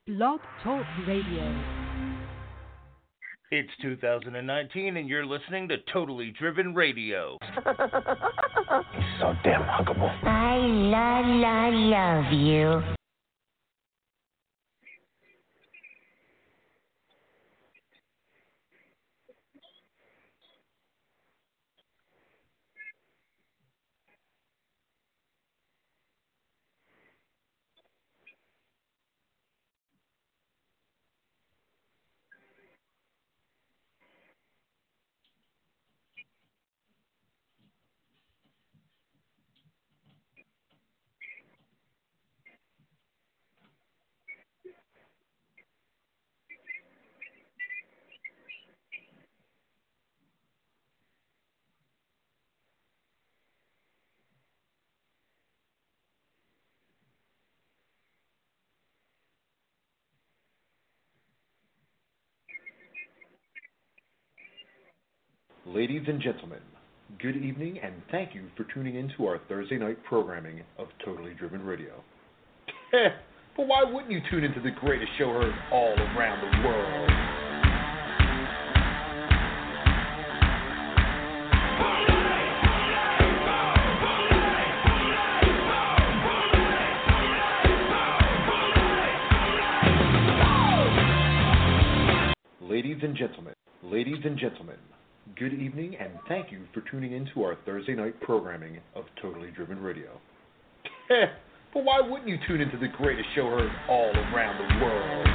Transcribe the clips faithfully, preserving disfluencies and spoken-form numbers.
Blog Talk Radio. It's two thousand nineteen and you're listening to Totally Driven Radio. He's so damn huggable. I la la love you. Ladies and gentlemen, good evening and thank you for tuning in to our Thursday night programming of Totally Driven Radio. Heh, but why wouldn't you tune into the greatest show heard all around the world? Ladies and gentlemen, ladies and gentlemen, good evening and thank you for tuning in to our Thursday night programming of Totally Driven Radio. Heh, but why wouldn't you tune into the greatest show heard all around the world?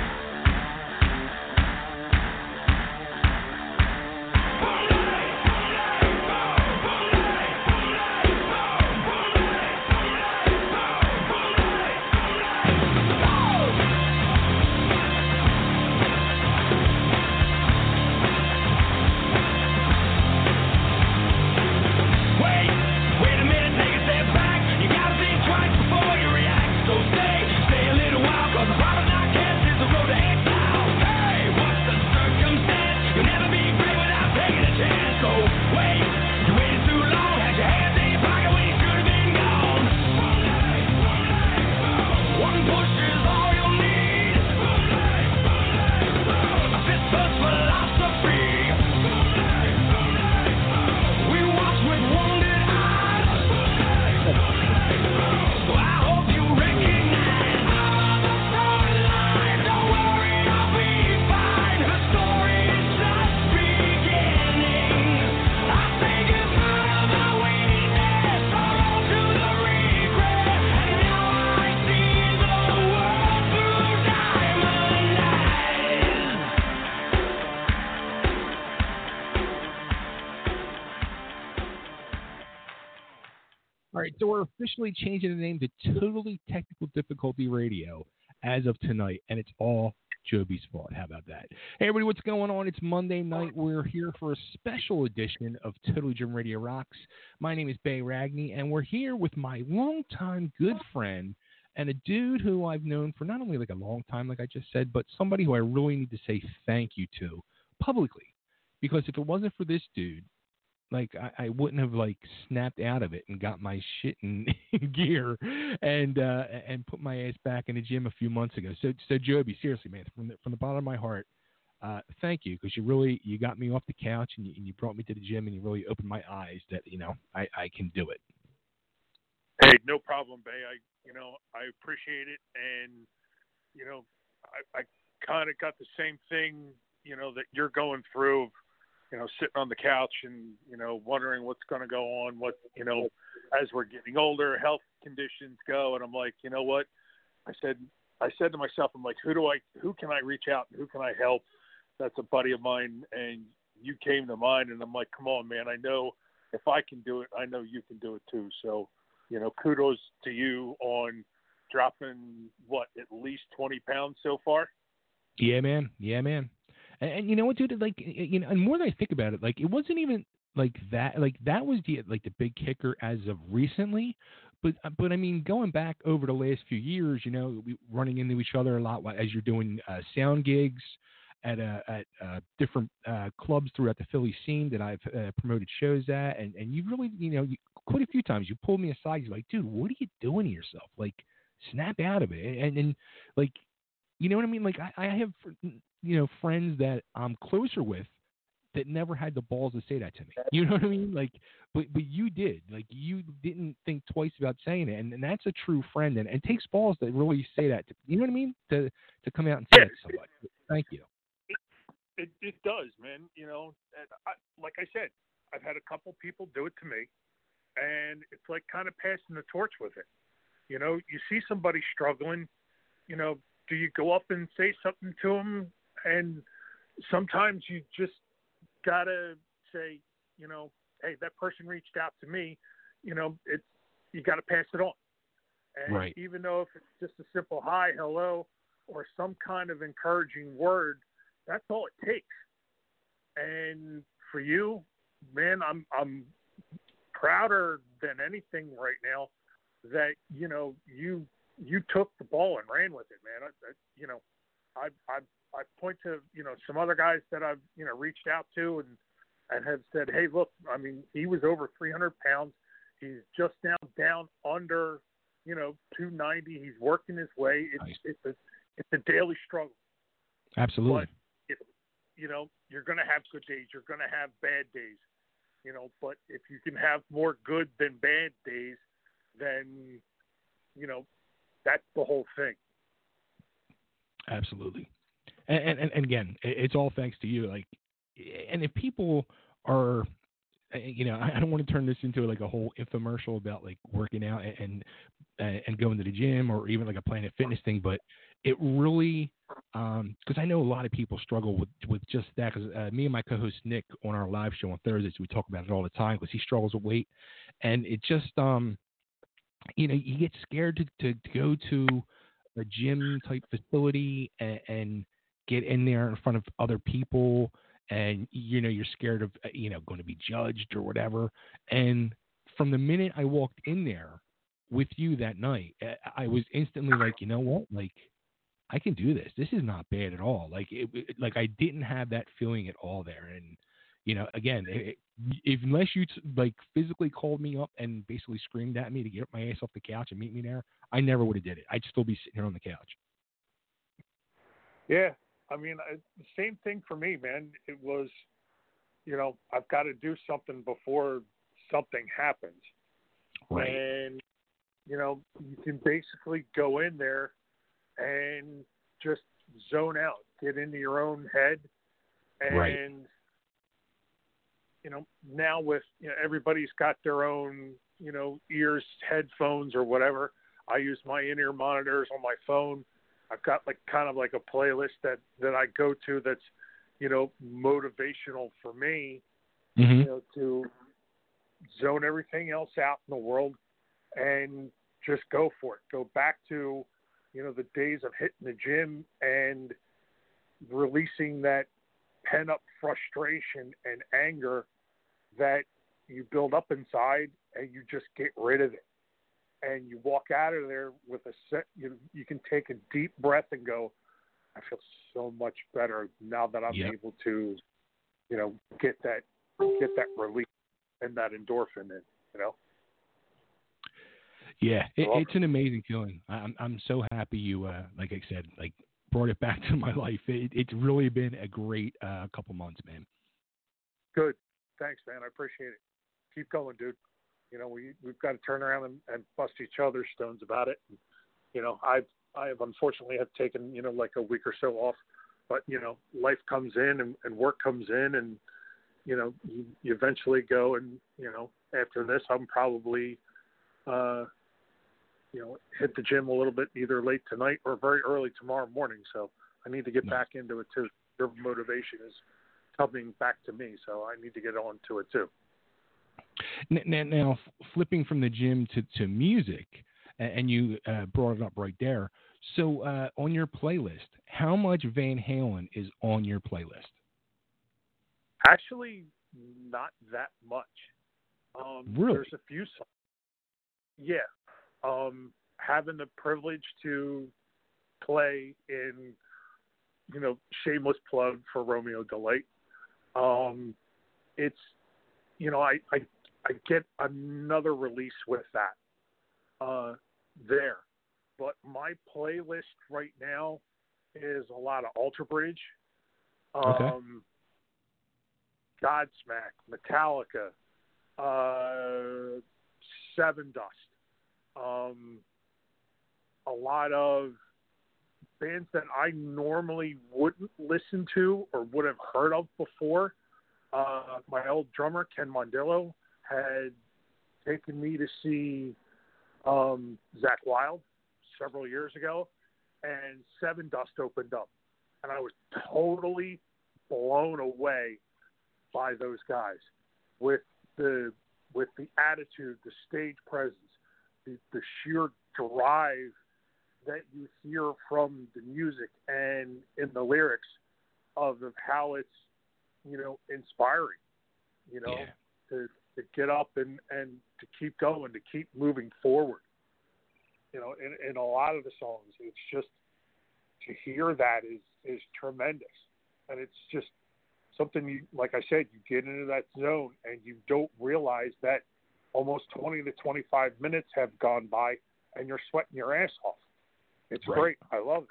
All right, so we're officially changing the name to Totally Technical Difficulty Radio as of tonight, and it's all Joby's fault. How about that? Hey, everybody, what's going on? It's Monday night. We're here for a special edition of Totally Driven Radio Rocks. My name is Bay Ragney, and we're here with my longtime good friend and a dude who I've known for not only like a long time, like I just said, but somebody who I really need to say thank you to publicly. Because if it wasn't for this dude, like I, I wouldn't have like snapped out of it and got my shit in, in gear and uh, and put my ass back in the gym a few months ago. So so Joby, seriously, man, from the, from the bottom of my heart, uh, thank you, because you really you got me off the couch and you, and you brought me to the gym and you really opened my eyes that you know I, I can do it. Hey, no problem, Bay. I you know I appreciate it, and you know I, I kind of got the same thing you know that you're going through. You know, sitting on the couch and, you know, wondering what's going to go on, what, you know, as we're getting older, health conditions go. And I'm like, you know what? I said, I said to myself, I'm like, who do I, who can I reach out? Who can I help? That's a buddy of mine. And you came to mind and I'm like, come on, man. I know if I can do it, I know you can do it too. So, you know, kudos to you on dropping what, at least twenty pounds so far. Yeah, man. Yeah, man. And, and you know what, dude? Like, you know, and more than I think about it, like, it wasn't even like that. Like, that was the like the big kicker as of recently. But but I mean, going back over the last few years, you know, we running into each other a lot as you're doing uh, sound gigs at uh, at uh, different uh, clubs throughout the Philly scene that I've uh, promoted shows at, and and you really, you know, you, quite a few times you pulled me aside. You're like, dude, what are you doing to yourself? Like, snap out of it, and and like. You know what I mean? Like I, I have, you know, friends that I'm closer with that never had the balls to say that to me. You know what I mean? Like, but but you did. Like you didn't think twice about saying it, and, and that's a true friend. And, and it takes balls to really say that. To, you know what I mean? To to come out and say Yeah, it to somebody. Thank you. It, it it does, man. You know, and I, like I said, I've had a couple people do it to me, and it's like kind of passing the torch with it. You know, you see somebody struggling. You know, do you go up and say something to them? And sometimes you just gotta say, you know, hey, that person reached out to me. You know, it's you got to pass it on. And right. even though if it's just a simple hi, hello, or some kind of encouraging word, that's all it takes. And for you, man, I'm I'm prouder than anything right now that you know you you took the ball and ran with it, man. I, I, you know, I I I point to you know some other guys that I've you know reached out to and and have said, hey, look, I mean, he was over three hundred pounds. He's just now down under you know two ninety. He's working his way. It's nice. it's a it's a daily struggle. Absolutely. But if, you know, you're going to have good days. You're going to have bad days. You know, but if you can have more good than bad days, then, you know, that's the whole thing. Absolutely. And, and, and again, it's all thanks to you. Like, and if people are, you know, I don't want to turn this into like a whole infomercial about like working out and, and, and going to the gym or even like a Planet Fitness thing, but it really, um, cause I know a lot of people struggle with, with just that. Cause uh, me and my co-host Nick on our live show on Thursdays, we talk about it all the time because he struggles with weight, and it just, um, you know, you get scared to, to, to go to a gym type facility and, and get in there in front of other people. And, you know, you're scared of, you know, going to be judged or whatever. And from the minute I walked in there with you that night, I was instantly like, you know what, like, I can do this. This is not bad at all. Like, it, it, like I didn't have that feeling at all there. And, you know, again, it, if, unless you like physically called me up and basically screamed at me to get my ass off the couch and meet me there, I never would have did it. I'd still be sitting here on the couch. Yeah. I mean, I, the same thing for me, man. It was, you know, I've got to do something before something happens. Right. And, you know, you can basically go in there and just zone out, get into your own head. And, right. you know, now with, you know, everybody's got their own, you know, ears, headphones or whatever. I use my in-ear monitors on my phone. I've got like kind of like a playlist that, that I go to that's, you know, motivational for me, mm-hmm. you know, to zone everything else out in the world and just go for it. Go back to, you know, the days of hitting the gym and releasing that pent-up frustration and anger that you build up inside and you just get rid of it. And you walk out of there with a set, you you can take a deep breath and go, I feel so much better now that I'm yep. able to, you know, get that, get that relief and that endorphin in, you know? Yeah, it, it's an amazing feeling. I'm I'm so happy you, uh, like I said, like brought it back to my life. It, it's really been a great uh, couple months, man. Good. Thanks, man. I appreciate it. Keep going, dude. You know, we, we've got to turn around and, and bust each other's stones about it. And, you know, I've, I have unfortunately have taken, you know, like a week or so off, but, you know, life comes in and, and work comes in and, you know, you, you eventually go and, you know, after this, I'm probably, uh, you know, hit the gym a little bit either late tonight or very early tomorrow morning. So I need to get nice. back into it too. Your motivation is coming back to me. So I need to get on to it too. Now, now, flipping from the gym to, to music, and you uh, brought it up right there. So uh, on your playlist, how much Van Halen is on your playlist? Actually, not that much. Um, really? There's a few songs. Yeah. Um, having the privilege to play in, you know, shameless plug for Romeo Delight. Um, it's, you know, I, I, I get another release with that uh, there. But my playlist right now is a lot of Alter Bridge, um, Okay. Godsmack, Metallica, uh, Seven Dust, um, a lot of bands that I normally wouldn't listen to or would have heard of before. Uh, my old drummer, Ken Mondillo, had taken me to see um, Zakk Wylde several years ago, and Seven Dust opened up. And I was totally blown away by those guys with the with the attitude, the stage presence, the, the sheer drive that you hear from the music and in the lyrics of, of how it's, you know, inspiring, you know, Yeah. to, to get up and, and to keep going, to keep moving forward. You know, in, in a lot of the songs, it's just, to hear that is, is tremendous. And it's just something you, like I said, you get into that zone and you don't realize that almost twenty to twenty-five minutes have gone by and you're sweating your ass off. It's Right. great. I love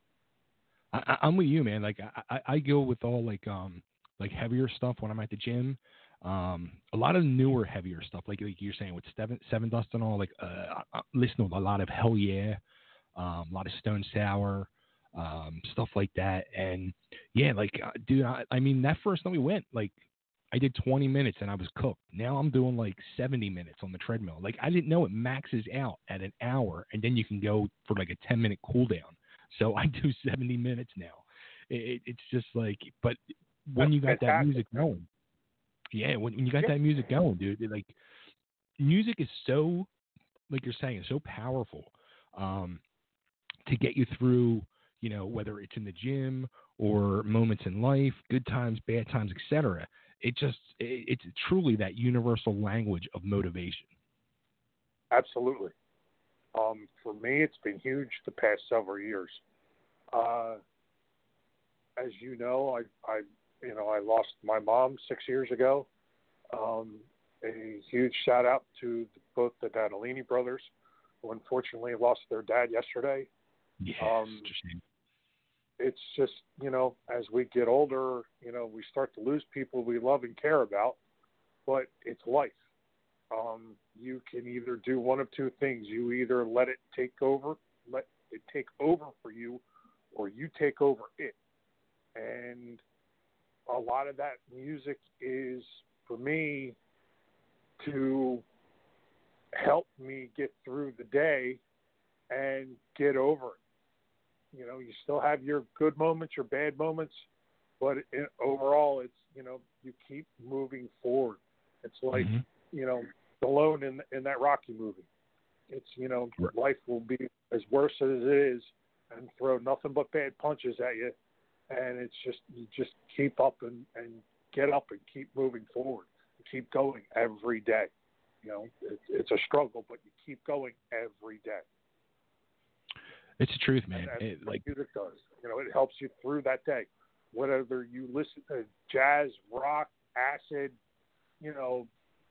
it. I, I'm with you, man. Like I, I go with all like um like heavier stuff when I'm at the gym. Um, a lot of newer, heavier stuff, like like you're saying with Seven, Seven Dust and all. Like uh, I listen to a lot of Hell Yeah, um, a lot of Stone Sour, um, stuff like that. And yeah, like uh, dude, I, I mean that first time we went, like I did twenty minutes and I was cooked. Now I'm doing like seventy minutes on the treadmill. Like I didn't know it maxes out at an hour, and then you can go for like a ten minute cool down. So I do seventy minutes now. It, it's just like, but when That's you got fantastic. that music going, yeah, when, when you got Yeah. that music going, dude, it, like music is so, like you're saying, so powerful um, to get you through, you know, whether it's in the gym or moments in life, good times, bad times, et cetera. It just, it, it's truly that universal language of motivation. Absolutely. Um, for me, it's been huge the past several years. Uh, as you know, I, I, you know, I lost my mom six years ago. Um, a huge shout out to the, both the Donalini brothers, who unfortunately lost their dad yesterday. Yeah, Um, it's a shame. It's just, you know, as we get older, you know, we start to lose people we love and care about, but it's life. Um, you can either do one of two things. You either let it take over, let it take over for you, or you take over it. And a lot of that music is, for me, to help me get through the day and get over it. You know, you still have your good moments, your bad moments, but it, overall, it's, you know, you keep moving forward. It's like, Mhm. you know, Stallone in in that Rocky movie. It's, you know, Right. life will be as worse as it is and throw nothing but bad punches at you. And it's just, you just keep up and, and get up and keep moving forward. Keep going every day. You know, it's, it's a struggle, but you keep going every day. It's the truth, man. And that's It, what like, music does. You know, it helps you through that day. Whether you listen to jazz, rock, acid, you know,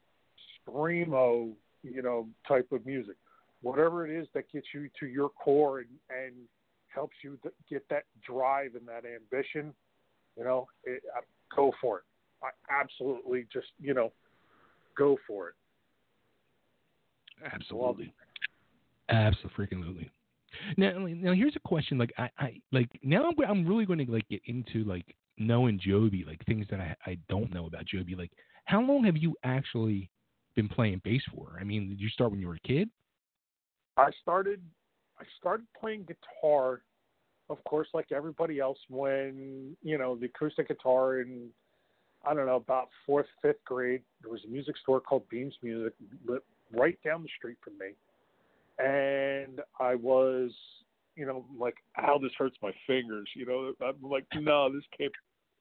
screamo, you know, type of music, whatever it is that gets you to your core and, and helps you th- get that drive and that ambition, you know, it, uh, go for it. I absolutely just, you know, go for it. absolutely. Absolutely. Now, now here's a question. Like, I, I like now I'm, I'm really going to like get into like knowing Joby, like things that I, I don't know about Joby. Like, how long have you actually been playing bass for? I mean, did you start when you were a kid? I started, I started playing guitar, of course, like everybody else, when, you know, the acoustic guitar in, I don't know, about fourth, fifth grade. There was a music store called Beams Music right down the street from me. And I was, you know, like, ow, this hurts my fingers. You know, I'm like, no, this can't.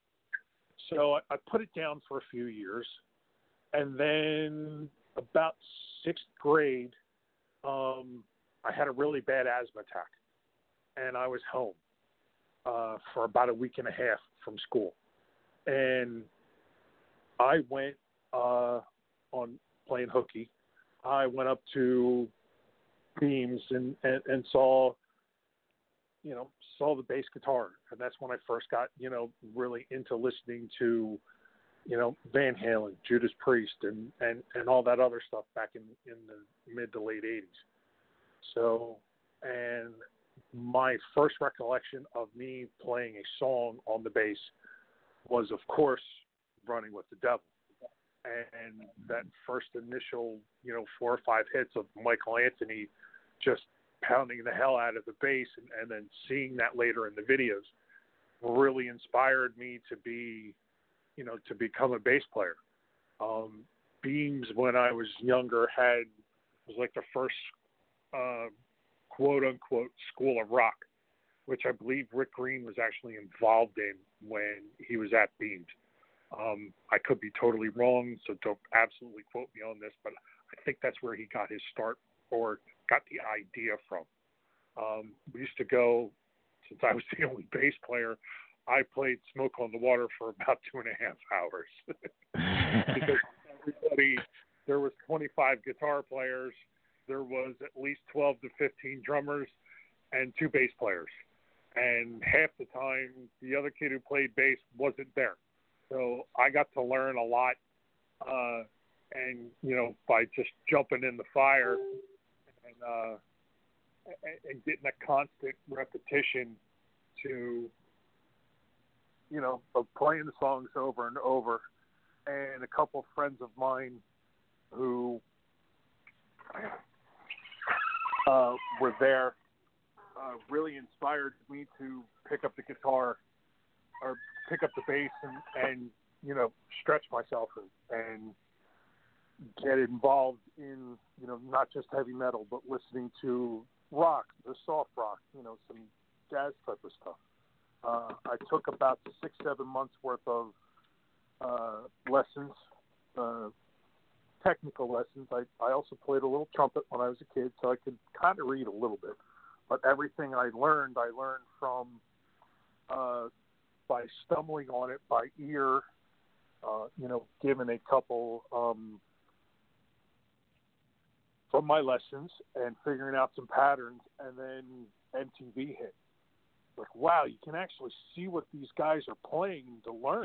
So I, I put it down for a few years. And then about sixth grade, um, I had a really bad asthma attack. And I was home uh, for about a week and a half from school. And I went uh, on playing hooky. I went up to Beams and, and, and saw you know, saw the bass guitar, and that's when I first got, you know, really into listening to, you know, Van Halen, Judas Priest, and, and, and all that other stuff back in, in the mid to late eighties. So, and my first recollection of me playing a song on the bass was, of course, Running with the Devil. And that first initial, you know, four or five hits of Michael Anthony just pounding the hell out of the bass, and, and then seeing that later in the videos really inspired me to be, you know, to become a bass player. Um, Beams, when I was younger, had was like the first uh, quote unquote school of rock, which I believe Rick Green was actually involved in when he was at Beams. Um, I could be totally wrong, so don't absolutely quote me on this, but I think that's where he got his start or got the idea from. Um, we used to go, since I was the only bass player, I played Smoke on the Water for about two and a half hours. Because everybody, there was twenty-five guitar players, there was at least twelve to fifteen drummers, and two bass players. And half the time, the other kid who played bass wasn't there. So I got to learn a lot, uh, and, you know, by just jumping in the fire and, uh, and getting a constant repetition to, you know, of playing the songs over and over. And a couple of friends of mine who uh, were there uh, really inspired me to pick up the guitar or pick up the bass and, and you know, stretch myself and, and get involved in, you know, not just heavy metal, but listening to rock, the soft rock, you know, some jazz type of stuff. Uh, I took about six, seven months worth of uh, lessons, uh, technical lessons. I, I also played a little trumpet when I was a kid, so I could kind of read a little bit. But everything I learned, I learned from uh, by stumbling on it by ear, uh, you know, given a couple um, from my lessons and figuring out some patterns, and then M T V hit. Like, wow, you can actually see what these guys are playing to learn.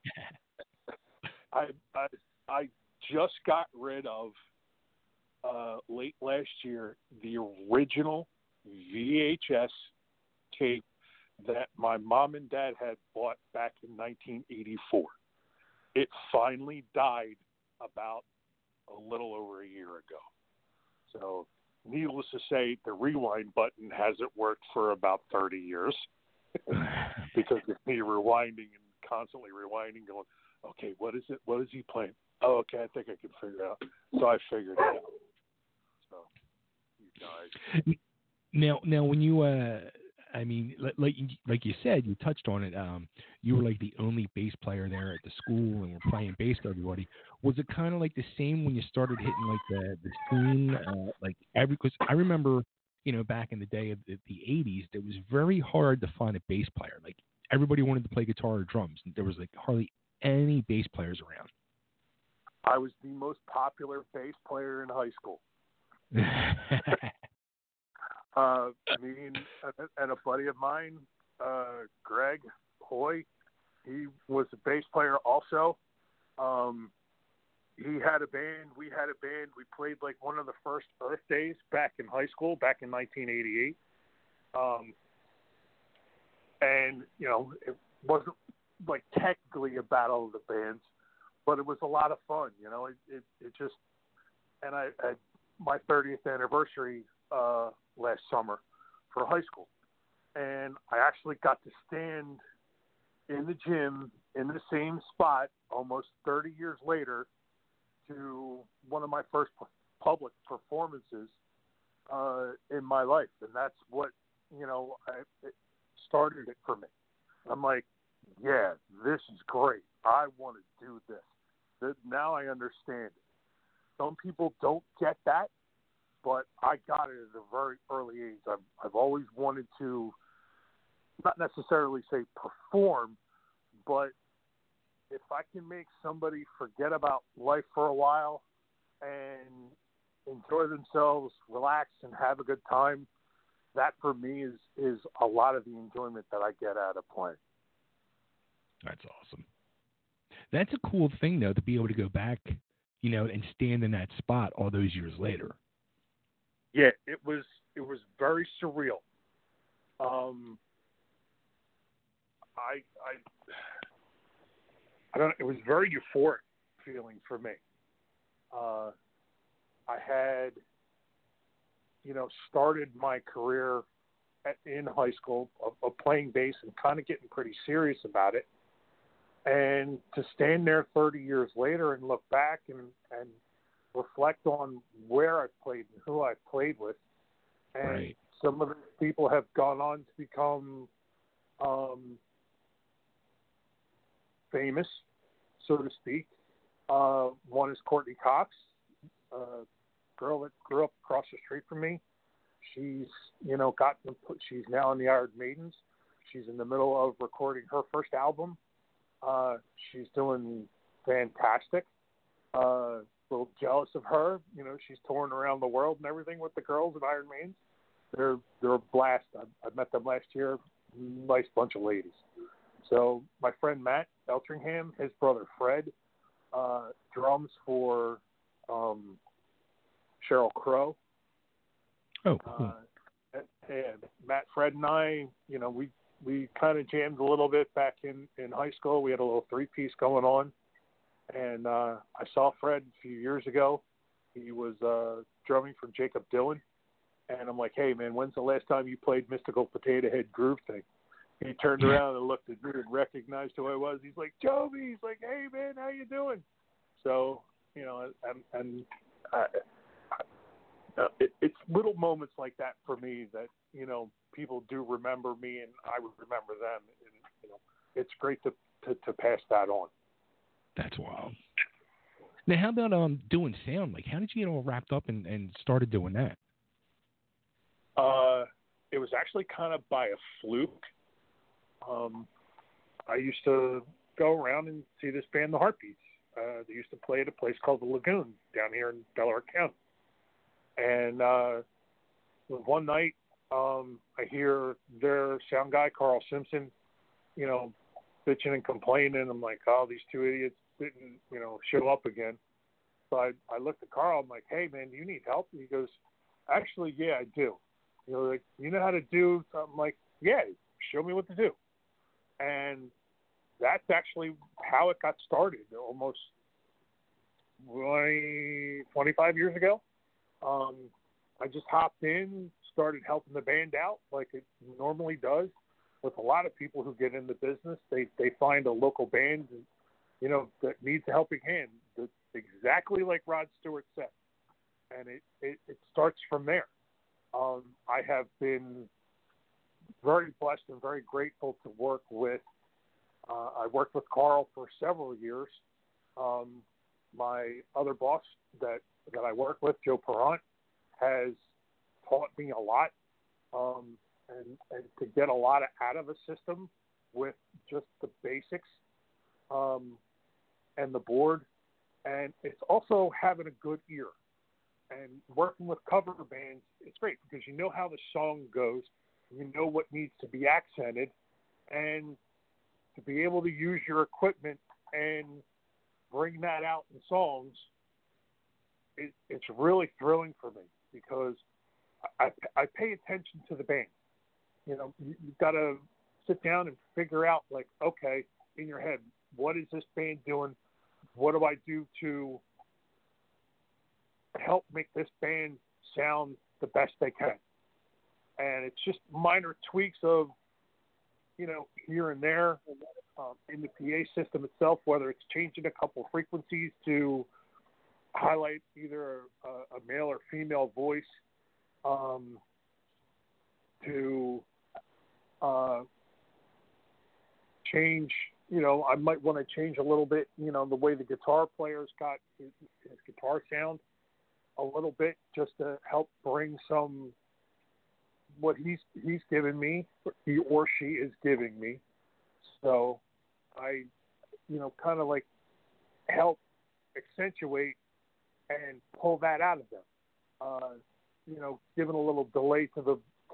I, I I just got rid of uh, late last year the original V H S tape that my mom and dad had bought back in nineteen eighty-four. It finally died about a little over a year ago. So, needless to say, the rewind button hasn't worked for about thirty years because of me rewinding and constantly rewinding, going, okay, what is it? What is he playing? Oh, okay, I think I can figure it out. So I figured it out. So, you guys. Now, now, when you, uh, I mean, like like you said, you touched on it. Um, you were like the only bass player there at the school, and were playing bass to everybody. Was it kind of like the same when you started hitting like the the scene? Uh, like every, because I remember, you know, back in the day of the, the eighties, it was very hard to find a bass player. Like everybody wanted to play guitar or drums, and there was like hardly any bass players around. I was the most popular bass player in high school. Uh, me and, and a buddy of mine, uh, Greg Hoy, he was a bass player also. Um, he had a band. We had a band. We played like one of the first Earth Days back in high school, back in nineteen eighty-eight. Um, and, you know, it wasn't like technically a battle of the bands, but it was a lot of fun. You know, it, it, it just, and I, I my thirtieth anniversary uh, last summer for high school. And I actually got to stand in the gym in the same spot almost thirty years later to one of my first public performances uh, in my life. And that's what, you know, I, it started it for me. I'm like, yeah, this is great. I want to do this. Now I understand it. Some people don't get that, but I got it at a very early age. I've, I've always wanted to, not necessarily say perform, but if I can make somebody forget about life for a while and enjoy themselves, relax, and have a good time, that for me is, is a lot of the enjoyment that I get out of playing. That's awesome. That's a cool thing, though, to be able to go back, you know, and stand in that spot all those years later. Yeah, it was it was very surreal. Um, I I I don't. It was very euphoric feeling for me. Uh, I had, you know, started my career at, in high school of, of playing bass and kind of getting pretty serious about it. And to stand there thirty years later and look back and, and reflect on where I've played and who I've played with. And right. Some of the people have gone on to become um, famous, so to speak. Uh, one is Courtney Cox, a girl that grew up across the street from me. She's, you know, gotten, she's now in the Iron Maidens. She's in the middle of recording her first album. Uh, she's doing fantastic. Uh, a little jealous of her. You know, she's touring around the world and everything with the girls at Iron Maidens. They're they're a blast. I, I met them last year. Nice bunch of ladies. So my friend Matt Eltringham, his brother Fred, uh, drums for um, Sheryl Crow. Oh, cool. Uh, and, and Matt, Fred, and I, you know, we we kind of jammed a little bit back in, in high school. We had a little three-piece going on. And uh, I saw Fred a few years ago. He was uh, drumming for Jacob Dylan. And I'm like, hey, man, when's the last time you played Mystical Potato Head Groove Thing? He turned around and looked at me and recognized who I was. He's like, Joby. He's like, hey, man, how you doing? So, you know, and, and uh, uh, it, it's little moments like that for me that, you know, people do remember me and I would remember them. And, you know, it's great to, to, to pass that on. That's wild. Now, how about um doing sound? Like, how did you get all wrapped up and, and started doing that? Uh, it was actually kind of by a fluke. Um, I used to go around and see this band, the Heartbeats. Uh, they used to play at a place called the Lagoon down here in Delaware County. And uh, one night, um, I hear their sound guy, Carl Simpson, you know, bitching and complaining. I'm like, oh, these two idiots didn't, you know, show up again. So I, I looked at Carl. I'm like, hey, man, do you need help? And he goes, actually, yeah, I do. You know, like, you know how to do something? Like, yeah, show me what to do. And that's actually how it got started almost twenty, twenty-five years ago. Um, I just hopped in, started helping the band out like it normally does with a lot of people who get in the business. They they find a local band, you know, that needs a helping hand. That's exactly like Rod Stewart said. And it, it, it starts from there. Um, I have been very blessed and very grateful to work with. Uh, I worked with Carl for several years. Um, my other boss that, that I work with, Joe Perrant, has taught me a lot. Um, and, and to get a lot of, out of a system with just the basics um, and the board. And it's also having a good ear. And working with cover bands, it's great because you know how the song goes. You know what needs to be accented. And to be able to use your equipment and bring that out in songs, it, it's really thrilling for me because I, I pay attention to the band. You know, you, you've got to sit down and figure out, like, okay, in your head, what is this band doing? What do I do to help make this band sound the best they can? And it's just minor tweaks of, you know, here and there um, in the P A system itself, whether it's changing a couple frequencies to highlight either a, a male or female voice, um, to uh, change, you know, I might want to change a little bit, you know, the way the guitar player's got his, his guitar sound a little bit just to help bring some what he's he's given me, he or she is giving me. So I, you know, kind of like help accentuate and pull that out of them. Uh, you know, giving a little delay to the to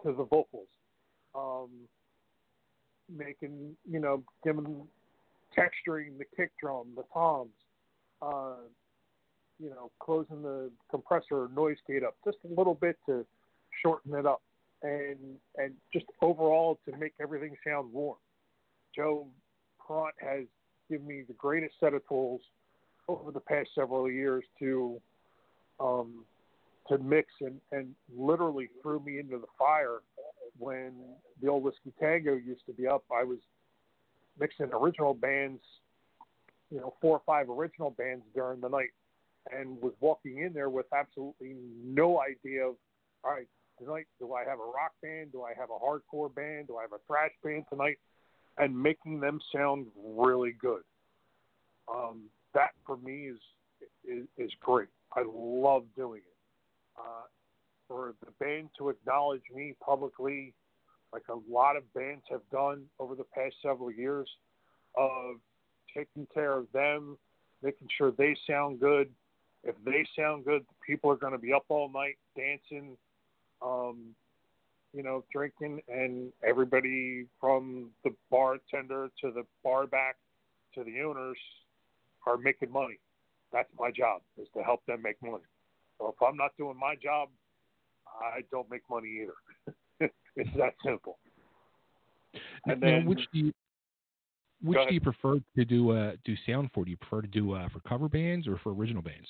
to the vocals, um, making, you know, giving, texturing the kick drum, the toms, uh, you know, closing the compressor noise gate up just a little bit to shorten it up, and and just overall to make everything sound warm. Joe Pront has given me the greatest set of tools over the past several years to um, to mix, and, and literally threw me into the fire when the old Whiskey Tango used to be up. I was mixing original bands, you know, four or five original bands during the night, and was walking in there with absolutely no idea of, all right, tonight, do I have a rock band? Do I have a hardcore band? Do I have a thrash band tonight? And making them sound really good. Um, that for me is, is is great. I love doing it. Uh, for the band to acknowledge me publicly, like a lot of bands have done over the past several years, of taking care of them, making sure they sound good. If they sound good, the people are going to be up all night dancing, um, you know, drinking, and everybody from the bartender to the bar back to the owners are making money. That's my job, is to help them make money. So if I'm not doing my job, I don't make money either. It's that simple. And now, then, which do you which do you prefer to do uh, do sound for? Do you prefer to do uh, for cover bands or for original bands?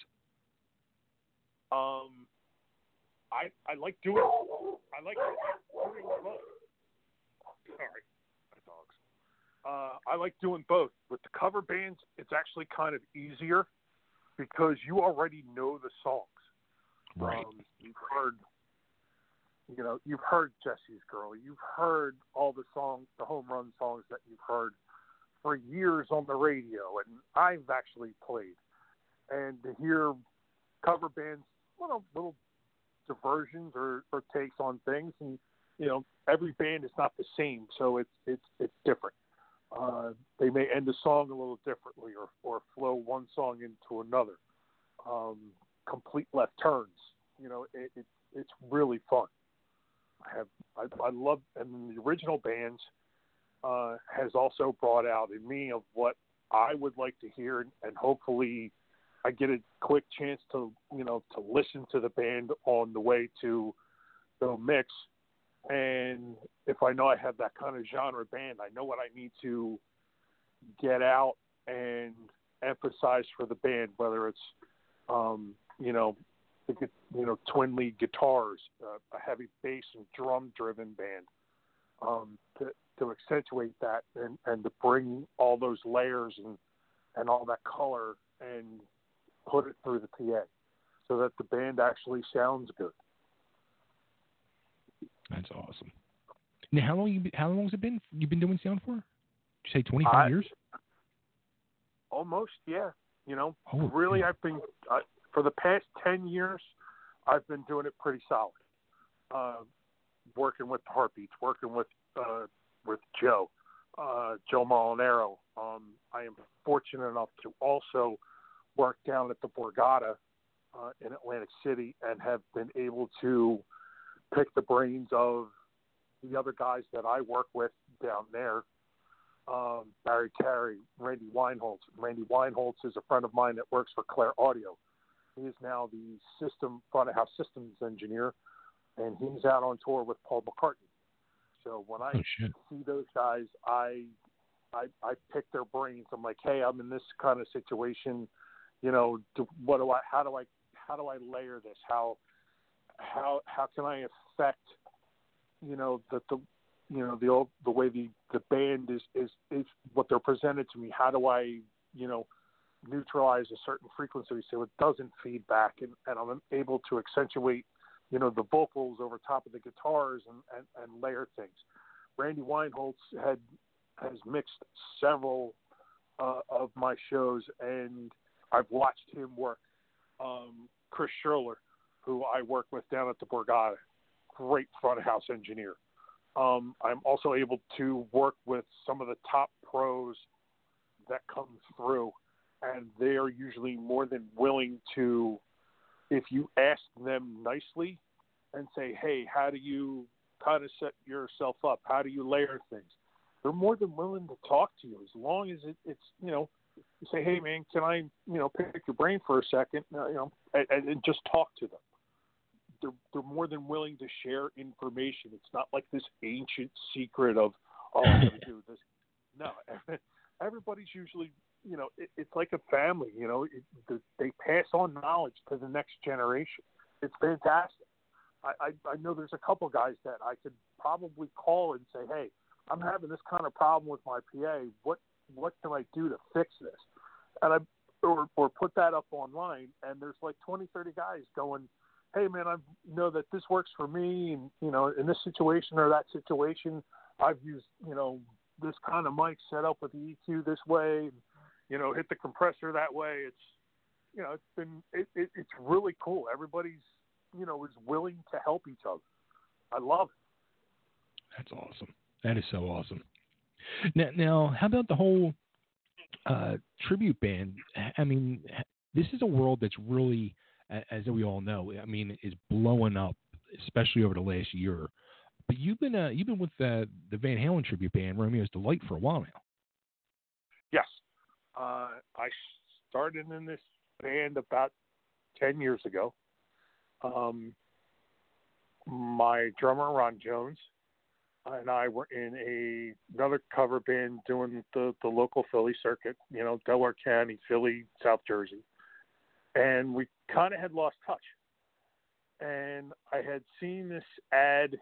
Um, I I like doing I like doing both. Sorry, my dogs. Uh, I like doing both. With the cover bands, it's actually kind of easier because you already know the songs. Right. Um, you've heard, you know, you've heard Jesse's Girl. You've heard all the songs, the home run songs that you've heard for years on the radio, and I've actually played. And to hear cover bands, little little diversions or, or takes on things, and you know, every band is not the same, so it's it's it's different. Uh, they may end a song a little differently, or or flow one song into another. Um, complete left turns, you know, it, it it's really fun. I have I, I love, and the original bands uh, has also brought out in me of what I would like to hear, and, and hopefully I get a quick chance to, you know, to listen to the band on the way to go mix. And if I know I have that kind of genre band, I know what I need to get out and emphasize for the band, whether it's, um, you know, the, you know, twin lead guitars, uh, a heavy bass and drum driven band, um, to, to accentuate that and, and to bring all those layers and, and all that color and put it through the P A so that the band actually sounds good. That's awesome. Now, how long you how long has it been you've been doing sound for? Did you say twenty-five years? Almost, yeah. You know, oh, really, yeah. I've been uh, for the past ten years. I've been doing it pretty solid. Uh, working with the Heartbeats, working with uh, with Joe, uh, Joe Molinaro. Um, I am fortunate enough to also work down at the Borgata uh, in Atlantic City, and have been able to pick the brains of the other guys that I work with down there. Um, Barry Carey, Randy Weinholtz. Randy Weinholtz is a friend of mine that works for Claire Audio. He is now the system front of house systems engineer, and he's out on tour with Paul McCartney. So when I oh, see those guys, I, I I pick their brains. I'm like, hey, I'm in this kind of situation. You know, do, what do I? How do I? How do I layer this? How how how can I affect, you know, the the you know the old the way the the band is is is what they're presented to me. How do I, you know, neutralize a certain frequency so it doesn't feed back, and, and I'm able to accentuate, you know, the vocals over top of the guitars and, and, and layer things. Randy Weinholtz had has mixed several uh, of my shows, and I've watched him work. Um, Chris Schurler, who I work with down at the Borgata, great front of house engineer. Um, I'm also able to work with some of the top pros that come through, and they are usually more than willing to, if you ask them nicely and say, hey, how do you, kind of set yourself up? How do you layer things? They're more than willing to talk to you as long as it, it's, you know, you say, hey, man, can I, you know, pick your brain for a second, uh, you know, and, and just talk to them. They're, they're more than willing to share information. It's not like this ancient secret of, oh, I'm going to do this. No, everybody's usually, you know, it, it's like a family, you know, it, they pass on knowledge to the next generation. It's fantastic. I, I, I know there's a couple guys that I could probably call and say, hey, I'm having this kind of problem with my P A. What what can I do to fix this? And I or or put that up online, and there's like twenty, thirty guys going, hey, man, I know that this works for me, and, you know, in this situation or that situation, I've used, you know, this kind of mic set up with the E Q this way, and, you know, hit the compressor that way. It's, you know, it's been, it, it, it's really cool. Everybody's, you know, is willing to help each other. I love it. That's awesome. That is so awesome. Now, now how about the whole uh, tribute band? I mean, this is a world that's really, as we all know, I mean, is blowing up, especially over the last year. But you've been uh, you've been with the the Van Halen tribute band, Romeo's Delight, for a while now. Yes, uh, I started in this band about ten years ago. Um, my drummer Ron Jones and I were in a another cover band doing the the local Philly circuit. You know, Delaware County, Philly, South Jersey. And we kind of had lost touch. And I had seen this ad,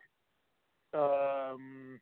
um,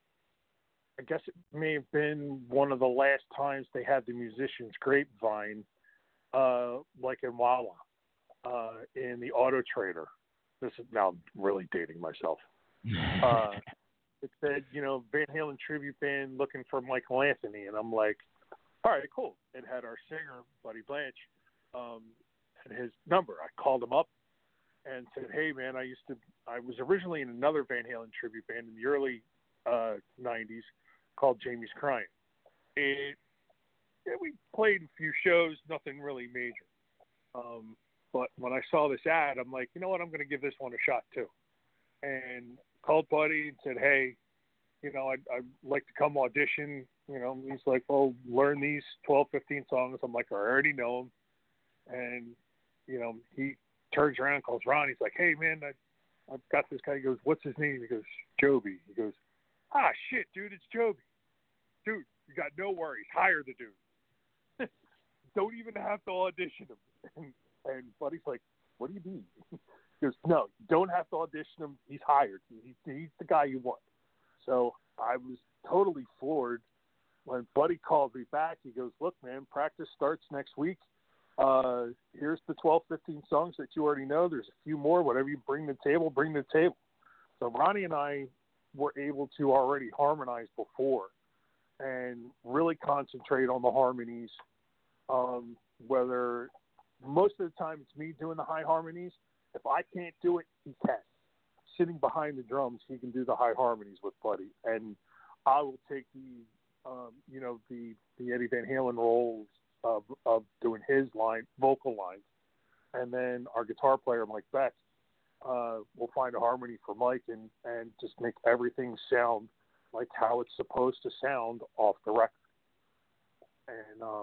I guess it may have been one of the last times they had the Musicians Grapevine, uh, like in Wawa, uh, in the Auto Trader. This is now really dating myself. Uh, it said, you know, Van Halen tribute band looking for Michael Anthony. And I'm like, all right, cool. It had our singer, Buddy Blanche, um, and his number. I called him up and said, hey, man, I used to, I was originally in another Van Halen tribute band in the early uh, nineties called Jamie's Crying. It, yeah, we played a few shows, nothing really major. Um, but when I saw this ad, I'm like, you know what, I'm going to give this one a shot too. And called Buddy and said, hey, you know, I'd, I'd like to come audition. You know, he's like, well, learn these twelve, fifteen songs. I'm like, I already know them. And, you know, he turns around and calls Ron. He's like, hey, man, I, I've got this guy. He goes, what's his name? He goes, Joby. He goes, ah, shit, dude, it's Joby. Dude, you got no worries. Hire the dude. Don't even have to audition him. And, and Buddy's like, what do you mean? He goes, no, you don't have to audition him. He's hired. He, he's the guy you want. So I was totally floored when Buddy called me back. He goes, look, man, practice starts next week. Uh, here's the twelve, fifteen songs that you already know. There's a few more. Whatever you bring to the table, bring to the table. So Ronnie and I were able to already harmonize before and really concentrate on the harmonies. Um, whether most of the time it's me doing the high harmonies. If I can't do it, he can. Sitting behind the drums, he can do the high harmonies with Buddy, and I will take the, um, you know, the the Eddie Van Halen roles of of doing his line, vocal lines, and then our guitar player Mike Beck uh, will find a harmony for Mike and and just make everything sound like how it's supposed to sound off the record. And um,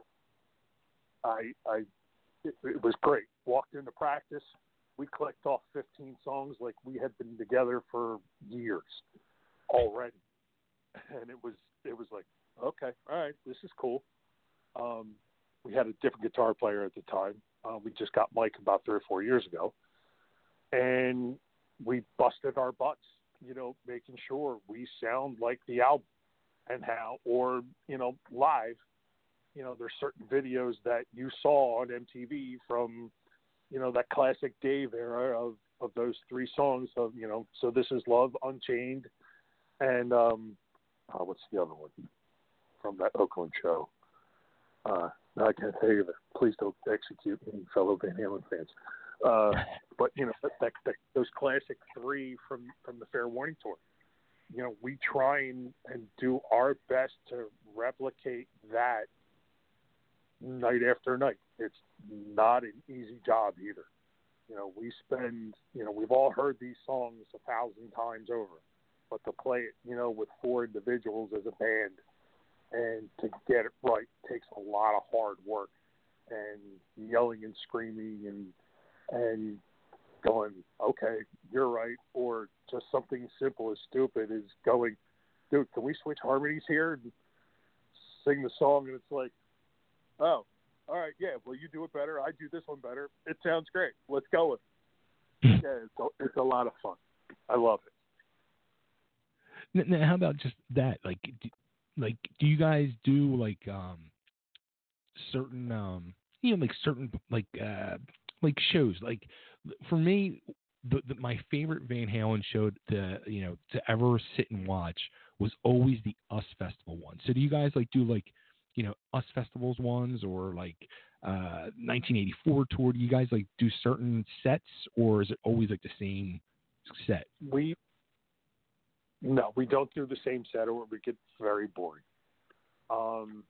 I I it, it was great. Walked into practice. We clicked off fifteen songs like we had been together for years already, and it was it was like, okay, all right, this is cool. Um, we had a different guitar player at the time. Uh, we just got Mike about three or four years ago, and we busted our butts, you know, making sure we sound like the album and how, or you know, live. You know, there's certain videos that you saw on M T V from, you know, that classic Dave era of, of those three songs of, you know, So This Is Love, Unchained, and um, oh, what's the other one from that Oakland show? Uh, no, I can't think of it. Please don't execute me, fellow Van Halen fans. Uh, but, you know, that, that, that, those classic three from, from the Fair Warning tour, you know, we try and, and do our best to replicate that night after night. It's not an easy job either. You know, we spend, you know, we've all heard these songs a thousand times over, but to play it, you know, with four individuals as a band and to get it right takes a lot of hard work and yelling and screaming and, and going, okay, you're right. Or just something simple as stupid is going, dude, can we switch harmonies here and sing the song? And it's like, oh, all right, yeah, well, you do it better. I do this one better. It sounds great. Let's go with it. Yeah, it's a, it's a lot of fun. I love it. Now, how about just that? Like, do, like, do you guys do like um, certain, um, you know, like certain like uh, like shows? Like, for me, the, the, my favorite Van Halen show to you know to ever sit and watch was always the Us Festival one. So, do you guys like do like you know, Us Festivals ones or like uh, nineteen eighty-four tour? Do you guys like do certain sets or is it always like the same set? We, no, we don't do the same set or we get very boring. Um,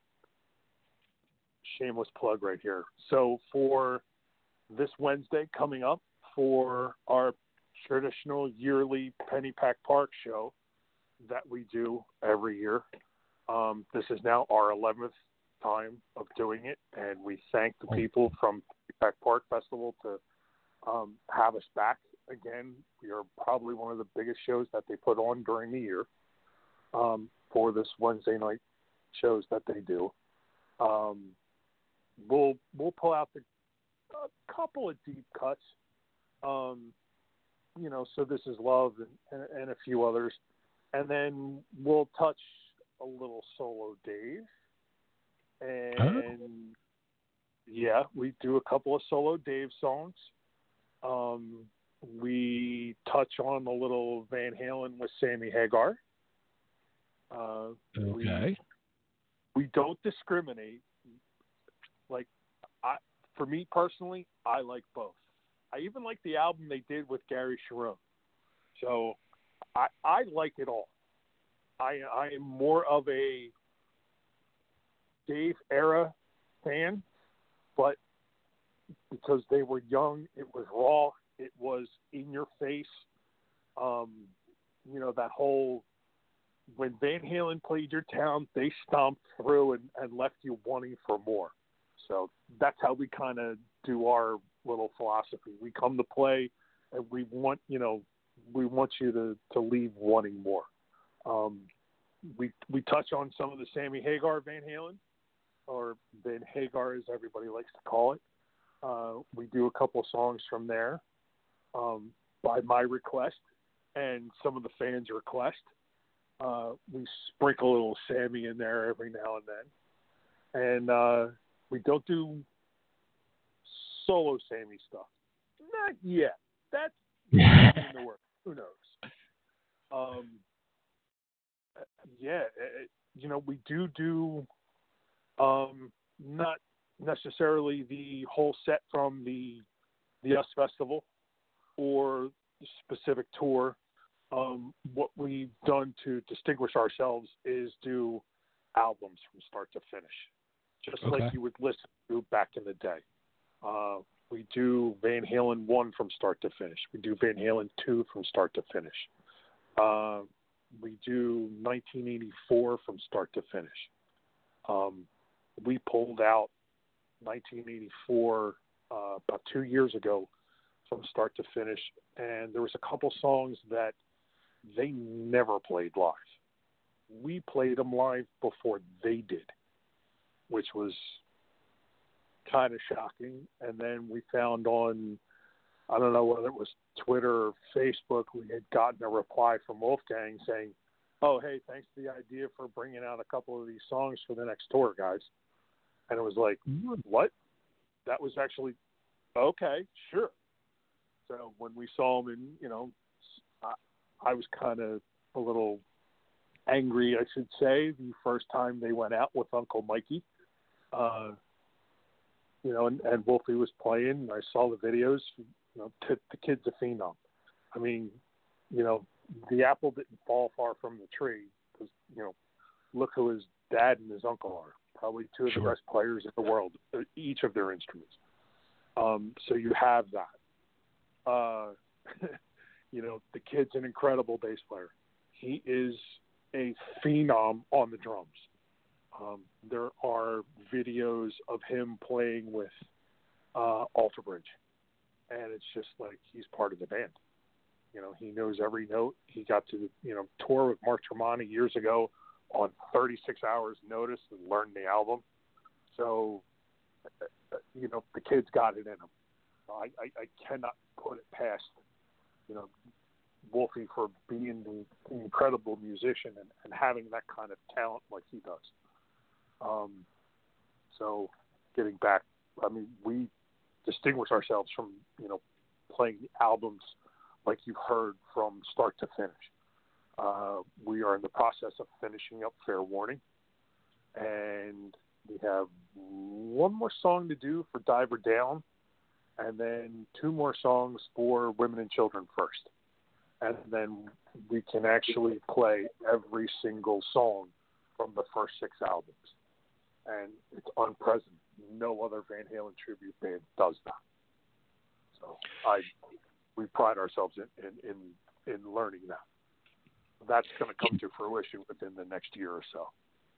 shameless plug right here. So for this Wednesday coming up for our traditional yearly Pennypack Park show that we do every year, Um, this is now our eleventh time of doing it, and we thank the people from Pennypack Park Festival to um, have us back again. We are probably one of the biggest shows that they put on during the year um, for this Wednesday night shows that they do. Um, we'll we'll pull out the, a couple of deep cuts, um, you know. So This Is Love and, and, and a few others, and then we'll touch a little solo Dave, and oh. yeah, we do a couple of solo Dave songs. Um, we touch on a little Van Halen with Sammy Hagar. Uh, okay. We, we don't discriminate. Like, I, for me personally, I like both. I even like the album they did with Gary Cherone. So I, I like it all. I, I am more of a Dave era fan, but because they were young, it was raw, it was in your face. Um, you know, that whole, when Van Halen played your town, they stomped through and, and left you wanting for more. So that's how we kind of do our little philosophy. We come to play and we want, you know, we want you to, to leave wanting more. Um, we we touch on some of the Sammy Hagar Van Halen, or Van Hagar as everybody likes to call it. Uh, we do a couple songs from there um, by my request and some of the fans' request. Uh, we sprinkle a little Sammy in there every now and then. And uh, we don't do solo Sammy stuff. Not yet. That's in the works. Who knows? Um, yeah, it, you know, we do do um, not necessarily the whole set from the the Us Festival or the specific tour. Um, what we've done to distinguish ourselves is do albums from start to finish, just okay. like you would listen to back in the day. Uh, we do Van Halen one from start to finish. We do Van Halen two from start to finish. Uh, we do nineteen eighty-four from start to finish. Um, we pulled out nineteen eighty-four uh, about two years ago from start to finish, and there was a couple songs that they never played live. We played them live before they did, which was kind of shocking. And then we found on, I don't know whether it was Twitter or Facebook, we had gotten a reply from Wolfgang saying, oh, hey, thanks for the idea for bringing out a couple of these songs for the next tour, guys. And it was like, what? That was actually, okay, sure. So when we saw them, in, you know, I, I was kind of a little angry, I should say, the first time they went out with Uncle Mikey. Uh, you know, and, and Wolfie was playing, and I saw the videos. You know, t- the kid's a phenom. I mean, you know, the apple didn't fall far from the tree because, you know, look who his dad and his uncle are. Probably two of sure. the best players in the world, each of their instruments. Um, so you have that. uh, you know, the kid's an incredible bass player. He is a phenom on the drums. Um, there are videos of him playing with uh, Alter Bridge, and it's just like he's part of the band. You know, he knows every note. He got to, you know, tour with Mark Tremonti years ago on thirty-six hours notice and learn the album. So, you know, the kid's got it in him. I, I, I cannot put it past, you know, Wolfie for being the incredible musician and, and having that kind of talent like he does. Um, so getting back, I mean, we distinguish ourselves from, you know, playing albums like you've heard from start to finish. Uh, we are in the process of finishing up Fair Warning, and we have one more song to do for Diver Down, and then two more songs for Women and Children First. And then we can actually play every single song from the first six albums. And it's unprecedented. No other Van Halen tribute band does that. So I, we pride ourselves in, in, in, in learning that. That's going to come to fruition within the next year or so.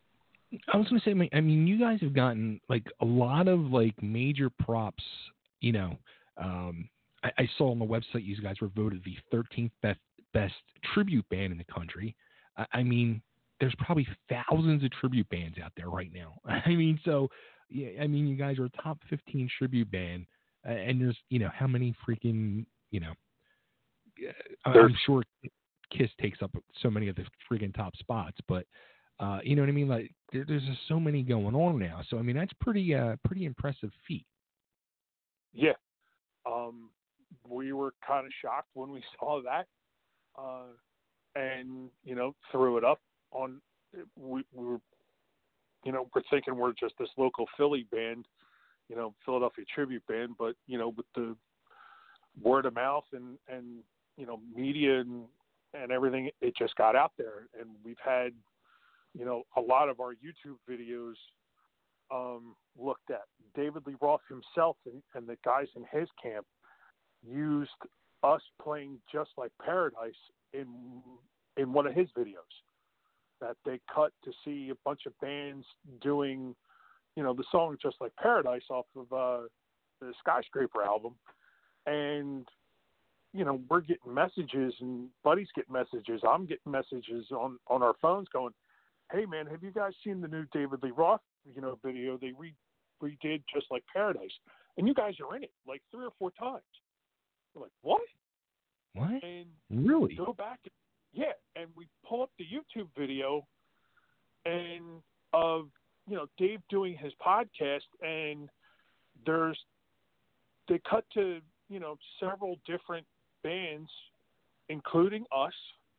I was going to say, I mean, you guys have gotten like a lot of like major props, you know. Um, I, I saw on the website you guys were voted the thirteenth best, best tribute band in the country. I, I mean, there's probably thousands of tribute bands out there right now. I mean, so, yeah, I mean, you guys are a top fifteen tribute band, uh, and there's, you know, how many freaking, you know, uh, I'm sure Kiss takes up so many of the freaking top spots, but, uh, you know what I mean? Like, there, there's just so many going on now. So, I mean, that's pretty, uh, pretty impressive feat. Yeah. Um, we were kind of shocked when we saw that, uh, and, you know, threw it up on, we, we were, you know, we're thinking we're just this local Philly band, you know, Philadelphia tribute band, but, you know, with the word of mouth and, and, you know, media and, and everything, it just got out there. And we've had, you know, a lot of our YouTube videos um, looked at. David Lee Roth himself and, and the guys in his camp used us playing Just Like Paradise in in one of his videos that they cut to see a bunch of bands doing, you know, the song Just Like Paradise off of uh, the Skyscraper album. And, you know, we're getting messages and buddies getting messages. I'm getting messages on, on our phones going, hey, man, have you guys seen the new David Lee Roth, you know, video? They re- redid Just Like Paradise. And you guys are in it like three or four times. We're like, what? What? And really? Go back. Yeah. And we pull up the YouTube video and of, you know, Dave doing his podcast, and there's, they cut to, you know, several different bands, including us.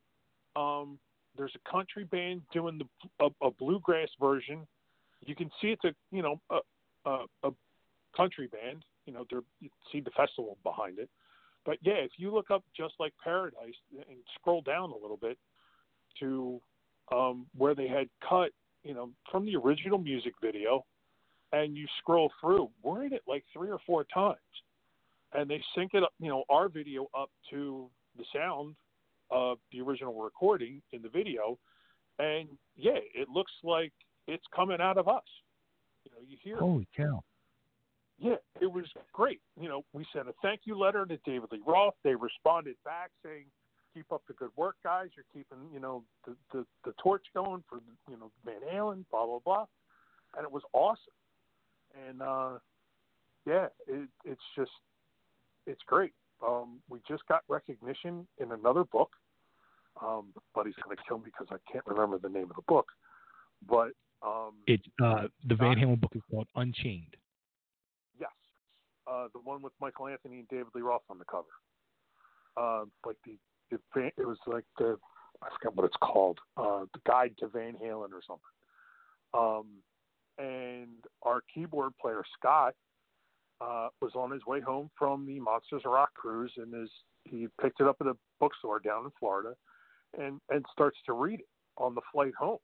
Um, there's a country band doing the a, a bluegrass version. You can see it's a, you know, a, a, a country band. You know, they're, you see the festival behind it. But yeah, if you look up Just Like Paradise and scroll down a little bit to um, where they had cut, you know, from the original music video, and you scroll through, we're in it like three or four times. And they sync it up, you know, our video up to the sound of the original recording in the video. And yeah, it looks like it's coming out of us. You know, you hear Holy cow. Yeah, it was great. You know, we sent a thank you letter to David Lee Roth. They responded back saying, keep up the good work, guys. You're keeping, you know, the, the, the torch going for, you know, Van Halen, blah, blah, blah. And it was awesome. And, uh, yeah, it, it's just, it's great. Um, we just got recognition in another book. Um, but he's going to kill me because I can't remember the name of the book. But um, it's uh, the Van Halen book is called Unchained. Yes, uh, the one with Michael Anthony and David Lee Roth on the cover. Uh, like the, the it was like the I forget what it's called, uh, the Guide to Van Halen or something. Um, and our keyboard player Scott uh, was on his way home from the Monsters of Rock cruise, and is he picked it up at a bookstore down in Florida, and and starts to read it on the flight home,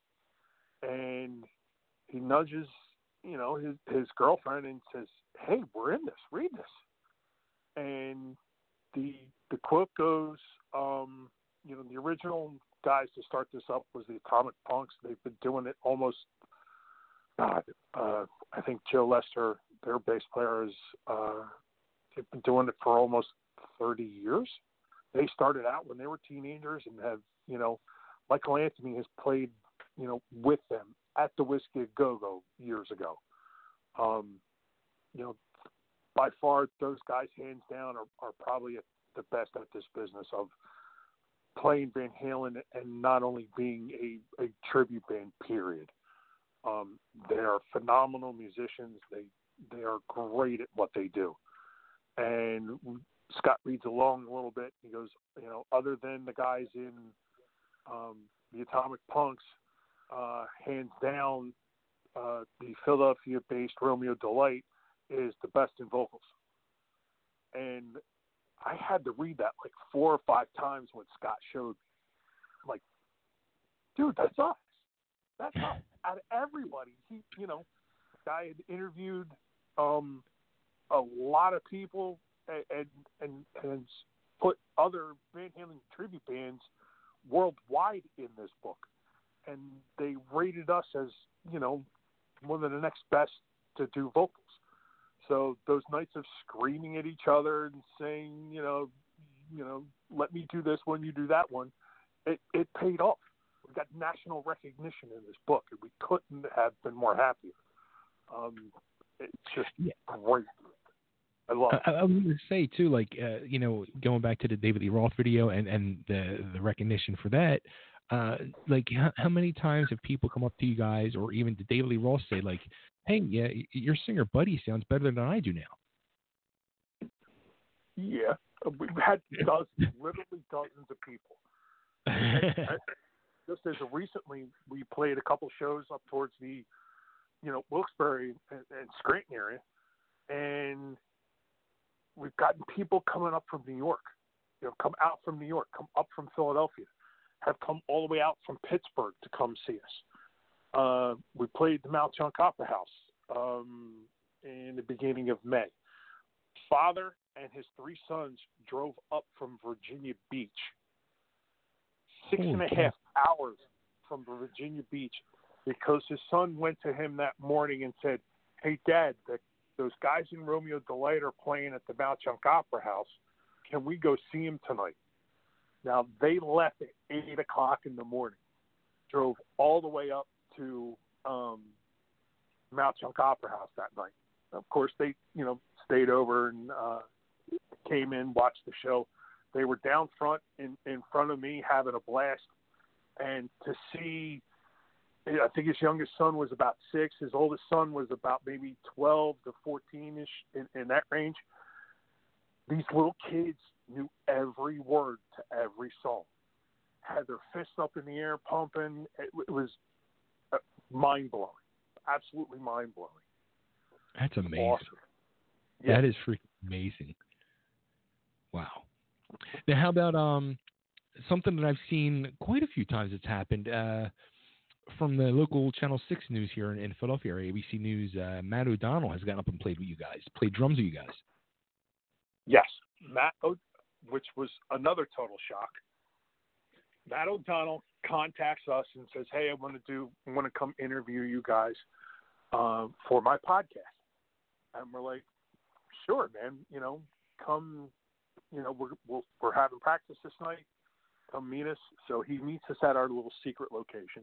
and he nudges, you know, his his girlfriend and says, "Hey, we're in this. Read this." And the the quote goes, um, you know, the original guys to start this up was the Atomic Punks. They've been doing it almost, God, uh, I think Joe Lester, their bass player, is, uh, they've been doing it for almost thirty years. They started out when they were teenagers and have, you know, Michael Anthony has played, you know, with them at the Whiskey a Go-Go years ago. Um, you know, by far, those guys, hands down, are, are probably the best at this business of playing Van Halen and not only being a, a tribute band, period. Um, they are phenomenal musicians. They they are great at what they do. And Scott reads along a little bit. He goes, you know, other than the guys in um, the Atomic Punks, uh, hands down, uh, the Philadelphia-based Romeo Delight is the best in vocals. And I had to read that like four or five times when Scott showed me. I'm like, dude, that's us. That's us. Out of everybody, he, you know, the guy had interviewed um, a lot of people and and and put other Van Halen tribute bands worldwide in this book, and they rated us as, you know, one of the next best to do vocals. So those nights of screaming at each other and saying, you know, you know, let me do this one, you do that one, it, it paid off. We got national recognition in this book, and we couldn't have been more happier. Um, it's just yeah. great. I love it. I, I was going to say, too, like, uh, you know, going back to the David Lee Roth video and, and the, the recognition for that, uh, like, how, how many times have people come up to you guys, or even to David Lee Roth, say, like, hey, yeah, your singer Buddy sounds better than I do now? Yeah. We've had dozens, literally dozens of people. Just as a recently, we played a couple shows up towards the, you know, Wilkes-Barre and, and Scranton area, and we've gotten people coming up from New York, you know, come out from New York, come up from Philadelphia, have come all the way out from Pittsburgh to come see us. Uh, we played the Mount Junk Opera House um, in the beginning of May. Father and his three sons drove up from Virginia Beach, six and a half hours from Virginia Beach, because his son went to him that morning and said, hey, Dad, the, those guys in Romeo Delight are playing at the Mount Junk Opera House. Can we go see them tonight? Now, they left at eight o'clock in the morning, drove all the way up to um, Mount Junk Opera House that night. Of course, they, you know, stayed over and uh, came in, watched the show. They were down front in, in front of me having a blast. And to see, I think his youngest son was about six. His oldest son was about maybe twelve to fourteen-ish, in, in that range. These little kids knew every word to every song, had their fists up in the air pumping. It, it was mind-blowing, absolutely mind-blowing. That's amazing. Awesome. Yeah. That is freaking amazing. Wow. Now, how about um something that I've seen quite a few times it's happened uh, from the local Channel six news here in, in Philadelphia area, A B C News. Uh, Matt O'Donnell has gotten up and played with you guys, played drums with you guys. Yes. Matt, o- which was another total shock. Matt O'Donnell contacts us and says, hey, I want to do, I want to come interview you guys uh, for my podcast. And we're like, sure, man, you know, come, you know, we're, we're, we're having practice this night. Come meet us. So he meets us at our little secret location.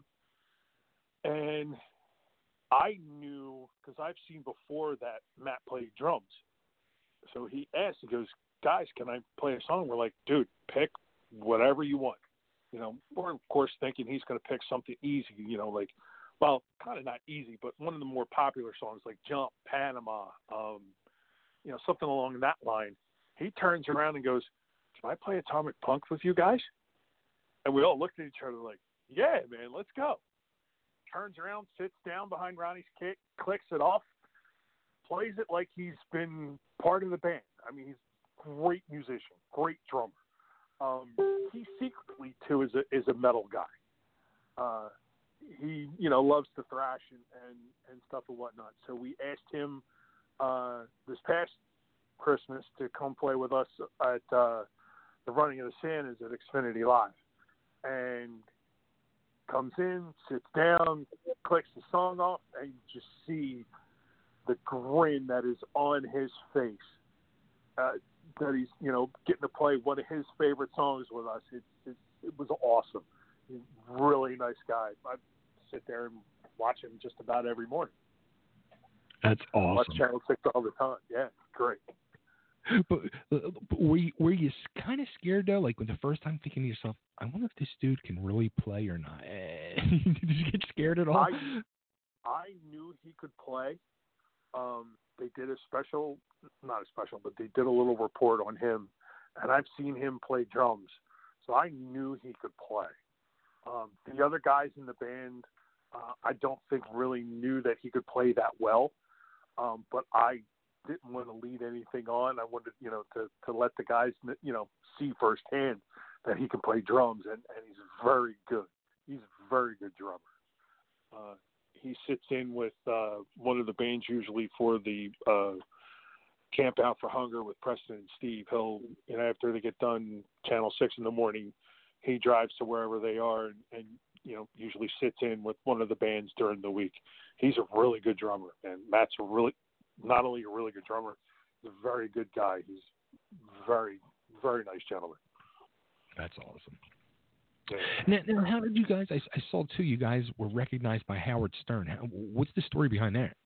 And I knew, because I've seen before that Matt played drums. So he asked, he goes, guys, can I play a song? We're like, dude, pick whatever you want. You know, we're, of course, thinking he's going to pick something easy, you know, like, well, kind of not easy, but one of the more popular songs like Jump, Panama, um, you know, something along that line. He turns around and goes, can I play Atomic Punk with you guys? And we all looked at each other like, yeah, man, let's go. Turns around, sits down behind Ronnie's kick, clicks it off, plays it like he's been part of the band. I mean, he's a great musician, great drummer. Um, he secretly, too, is a, is a metal guy. Uh, he, you know, loves to thrash and, and, and stuff and whatnot. So we asked him uh, this past Christmas to come play with us at uh, the Running of the Santas at Xfinity Live. And comes in, sits down, clicks the song off, and you just see the grin that is on his face. Uh, that he's, you know, getting to play one of his favorite songs with us. It, it, it was awesome. He's a really nice guy. I sit there and watch him just about every morning. That's awesome. Watch Channel six all the time. Yeah, great. But, but were you, were you kind of scared, though? Like, when the first time thinking to yourself, I wonder if this dude can really play or not. Did you get scared at all? I, I knew he could play. Um, they did a special, not a special, but they did a little report on him, and I've seen him play drums, so I knew he could play. Um, the other guys in the band, uh, I don't think really knew that he could play that well, um, but I didn't want to lead anything on. I wanted, you know, to, to let the guys, you know, see firsthand that he can play drums, and, and he's very good. He's a very good drummer. Uh, he sits in with uh, one of the bands usually for the uh, Camp Out for Hunger with Preston and Steve. He'll, you know, after they get done Channel six in the morning, he drives to wherever they are and, and, you know, usually sits in with one of the bands during the week. He's a really good drummer, and Matt's a really, not only a really good drummer, he's a very good guy. He's very, very nice gentleman. That's awesome. Now, now, how did you guys? I, I saw too. You guys were recognized by Howard Stern. How, what's the story behind that?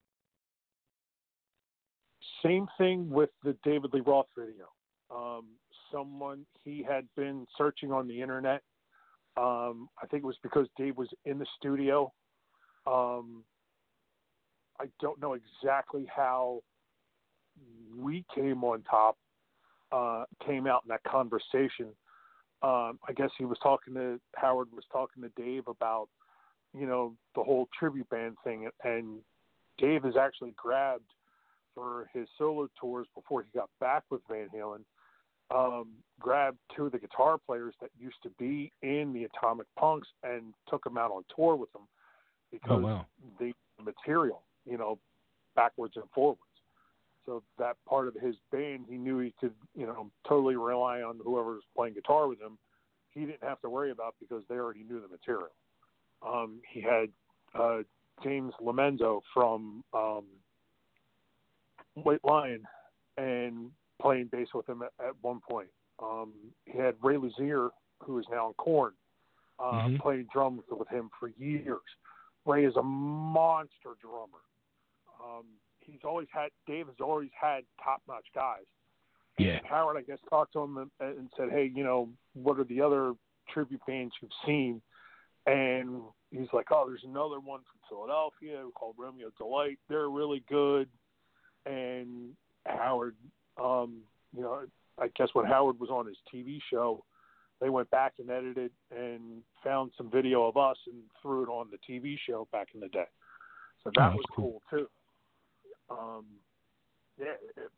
Same thing with the David Lee Roth video. Um, someone he had been searching on the internet. Um, I think it was because Dave was in the studio. Um, I don't know exactly how we came on top, uh, came out in that conversation. Um, I guess he was talking to, Howard was talking to Dave about, you know, the whole tribute band thing. And Dave has actually grabbed for his solo tours before he got back with Van Halen, um, grabbed two of the guitar players that used to be in the Atomic Punks and took them out on tour with them because oh, wow. the material, you know, backwards and forwards. So that part of his band, he knew he could, you know, totally rely on whoever's playing guitar with him. He didn't have to worry about because they already knew the material. Um, he had uh, James Lomenzo from um, White Lion and playing bass with him at, at one point. Um, he had Ray Luzier, who is now in Korn, uh, mm-hmm. playing drums with him for years. Ray is a monster drummer. Um, he's always had, Dave has always had top-notch guys. Yeah. And Howard, I guess, talked to him and, and said, hey, you know, what are the other tribute bands you've seen? And he's like, oh, there's another one from Philadelphia called Romeo Delight. They're really good. And Howard, um, you know, I guess when Howard was on his T V show, they went back and edited and found some video of us and threw it on the T V show back in the day. So that oh, was cool, cool too. Um, yeah, it,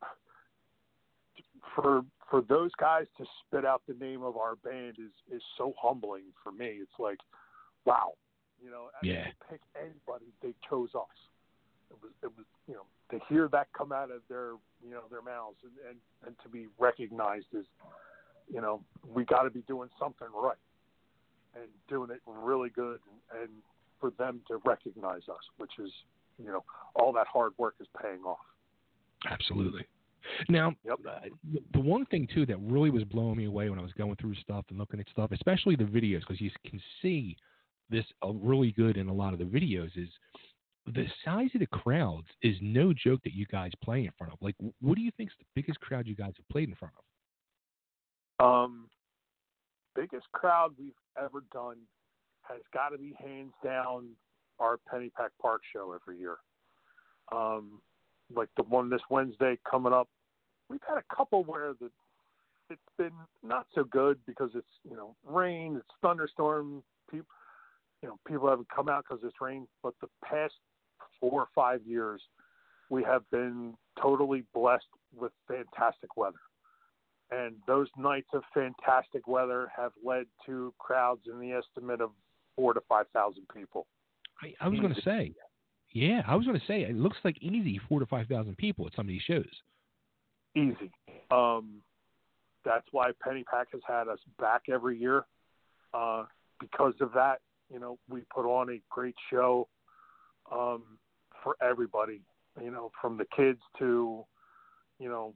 for for those guys to spit out the name of our band is, is so humbling for me. It's like, wow, you know, I yeah. didn't pick anybody, they chose us. It was, it was, you know, to hear that come out of their, you know, their mouths and, and, and to be recognized as, you know, we got to be doing something right and doing it really good, and, and for them to recognize us, which is, you know, all that hard work is paying off. Absolutely. Now, yep. uh, the one thing, too, that really was blowing me away when I was going through stuff and looking at stuff, especially the videos, because you can see this uh, really good in a lot of the videos, is the size of the crowds is no joke that you guys play in front of. Like, what do you think is the biggest crowd you guys have played in front of? Um, biggest crowd we've ever done has got to be hands down our Pennypack Park show every year. Um, like the one this Wednesday coming up, we've had a couple where the it's been not so good because it's, you know, rain, it's thunderstorm, people, you know, people haven't come out because it's rain. But the past four or five years, we have been totally blessed with fantastic weather. And those nights of fantastic weather have led to crowds in the estimate of four to five thousand people. I, I was going to say, yeah, I was going to say, it looks like easy four to five thousand people at some of these shows. easy. Um, that's why Pennypack has had us back every year. Uh, because of that, you know, we put on a great show um, for everybody, you know, from the kids to, you know,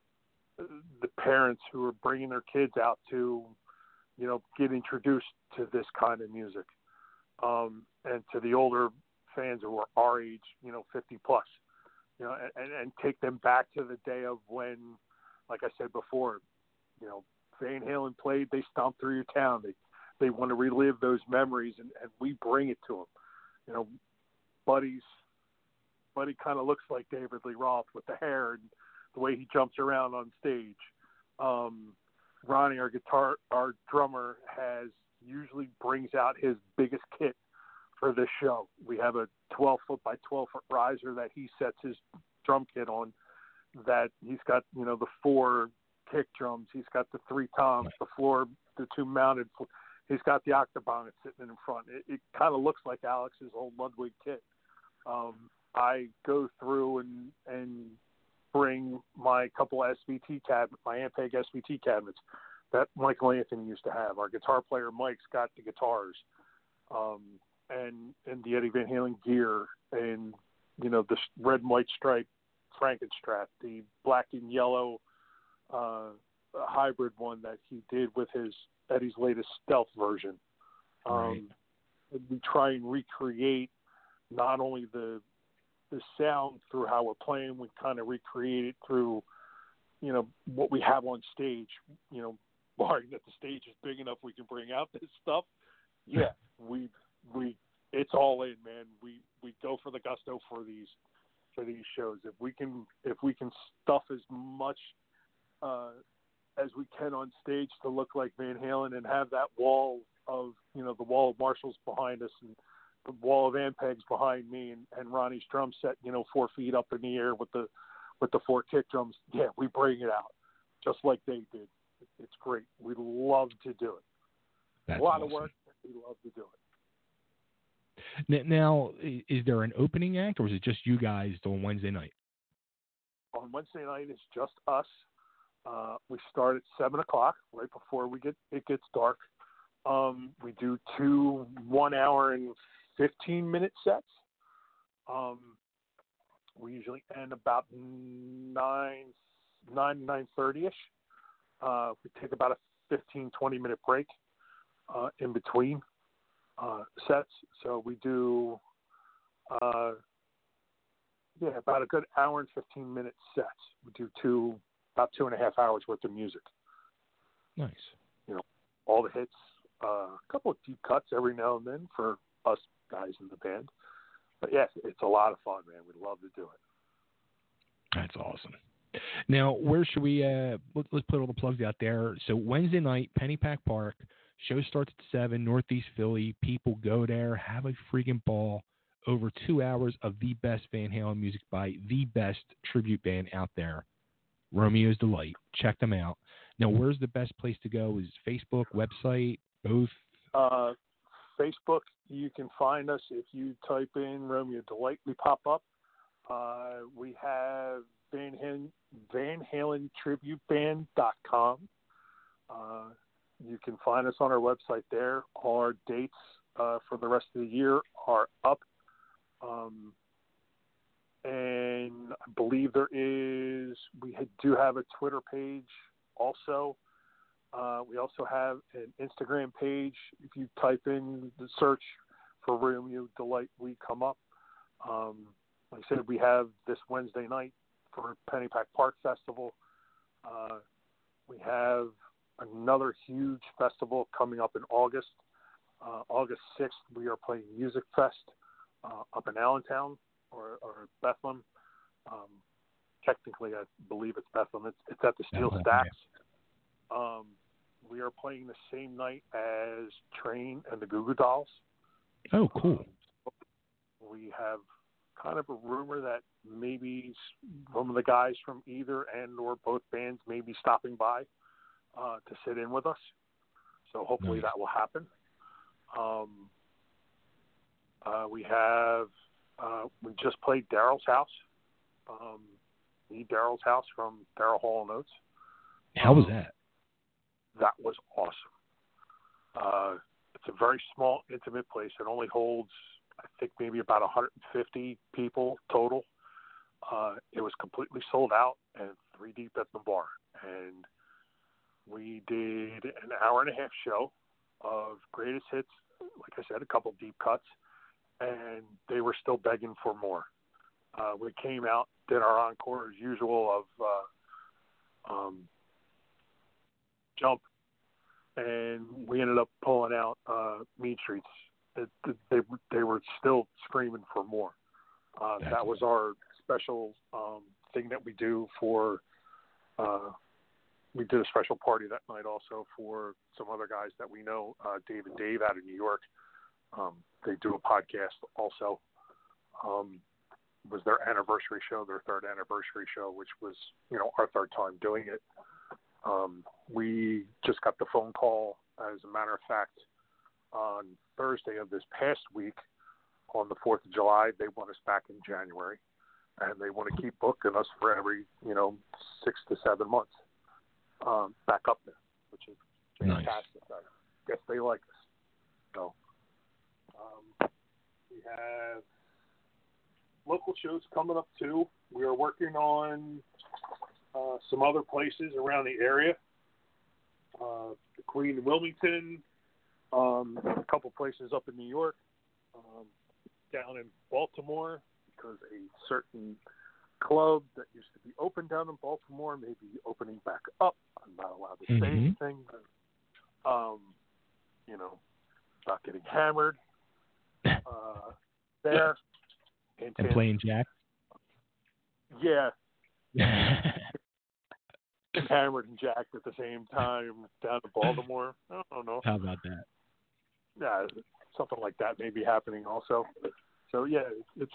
the parents who are bringing their kids out to, you know, get introduced to this kind of music. Um, and to the older fans who are our age, you know, fifty plus, you know, and, and take them back to the day of when, like I said before, you know, Van Halen played, they stomped through your town. They they want to relive those memories, and, and we bring it to them. You know, Buddy's, Buddy kind of looks like David Lee Roth with the hair and the way he jumps around on stage. Um, Ronnie, our guitar, our drummer, has usually brings out his biggest kit for this show. We have a twelve foot by twelve foot riser that he sets his drum kit on. That he's got, you know, the four kick drums. He's got the three toms, the floor, the two mounted. He's got the octobonnet sitting in front. It, it kind of looks like Alex's old Ludwig kit. Um, I go through and and bring my couple S V T cabinets, my Ampeg S V T cabinets that Michael Anthony used to have. Our guitar player Mike's got the guitars, um, and and the Eddie Van Halen gear, and you know the red and white stripe Frankenstrat, the black and yellow uh, hybrid one that he did with his Eddie's latest Stealth version. Um, right. We try and recreate not only the the sound through how we're playing, we kind of recreate it through, you know, what we have on stage. You know, barring that the stage is big enough, we can bring out this stuff. Yeah, we we it's all in, man. We we go for the gusto for these for these shows. If we can if we can stuff as much uh, as we can on stage to look like Van Halen and have that wall of, you know, the wall of Marshalls behind us and the wall of Ampegs behind me and, and Ronnie's drum set, you know, four feet up in the air with the with the four kick drums. Yeah, we bring it out just like they did. It's great. We love to do it. That's a lot awesome. of work. We love to do it. Now, is there an opening act, or is it just you guys on Wednesday night? On Wednesday night, it's just us. Uh, we start at seven o'clock, right before we get it gets dark. Um, we do two one-hour and fifteen-minute sets. Um, we usually end about nine, nine, nine thirty ish. Uh, we take about a fifteen, twenty-minute break uh, in between uh, sets. So we do, uh, yeah, about a good hour and fifteen-minute sets. We do two, about two and a half hours worth of music. Nice. You know, all the hits. Uh, a couple of deep cuts every now and then for us guys in the band. But yes, it's a lot of fun, man. We love to do it. That's awesome. Now, where should we, uh, let, let's put all the plugs out there. So Wednesday night, Pennypack Park, show starts at seven, Northeast Philly. People go there, have a freaking ball. Over two hours of the best Van Halen music by the best tribute band out there, Romeo's Delight. Check them out. Now, where's the best place to go? Is Facebook, website, both? Uh, Facebook, you can find us if you type in Romeo Delight. We pop up. Uh, we have Van Halen, Van Halen Tribute Band dot com. Uh, you can find us on our website there. Our dates uh, for the rest of the year are up. Um, and I believe there is, we do have a Twitter page also. Uh, we also have an Instagram page. If you type in the search for Romeo Delight, we come up. Um, like I said, we have this Wednesday night for Pennypack Park Festival. Uh, we have another huge festival coming up in August. Uh, August sixth, we are playing Music Fest uh, up in Allentown or, or Bethlehem. Um, technically, I believe it's Bethlehem. It's, it's at the Steel Stacks. Um, we are playing the same night as Train and the Goo Goo Dolls. Oh, cool. Um, we have kind of a rumor that maybe some of the guys from either and or both bands may be stopping by uh, to sit in with us. So hopefully nice. that will happen. Um, uh, we have, uh, we just played Daryl's house. Um, me, Daryl's house from Daryl Hall and Oates. How was um, that? That was awesome. Uh, it's a very small, intimate place. It only holds, I think, maybe about one hundred fifty people total. Uh, it was completely sold out and three deep at the bar. And we did an hour and a half show of greatest hits, like I said, a couple deep cuts, and they were still begging for more. Uh, we came out, did our encore as usual of uh, um, Jump, and we ended up pulling out uh, Mean Streets. It, it, they they were still screaming for more. Uh, that was our special um, thing that we do for. Uh, we did a special party that night also for some other guys that we know, uh, Dave and Dave out of New York. Um, they do a podcast also. Um, it was their anniversary show, their third anniversary show, which was, you know, our third time doing it. Um, we just got the phone call, as a matter of fact, on Thursday of this past week, on the fourth of July. They want us back in January, and they want to keep booking us for every, you know, six to seven months um, back up there, which is fantastic. Nice. I guess they like us. So um, we have local shows coming up too. We are working on uh, some other places around the area. Uh, the Queen in Wilmington, um, a couple places up in New York, um, down in Baltimore, because a certain club that used to be open down in Baltimore may be opening back up. I'm not allowed to say Mm-hmm. anything, but, um, you know, not getting hammered uh, there. And, and playing Jack? Yeah. Hammered and jacked at the same time down in Baltimore. I don't know. How about that? Yeah, something like that may be happening also. So, yeah, it's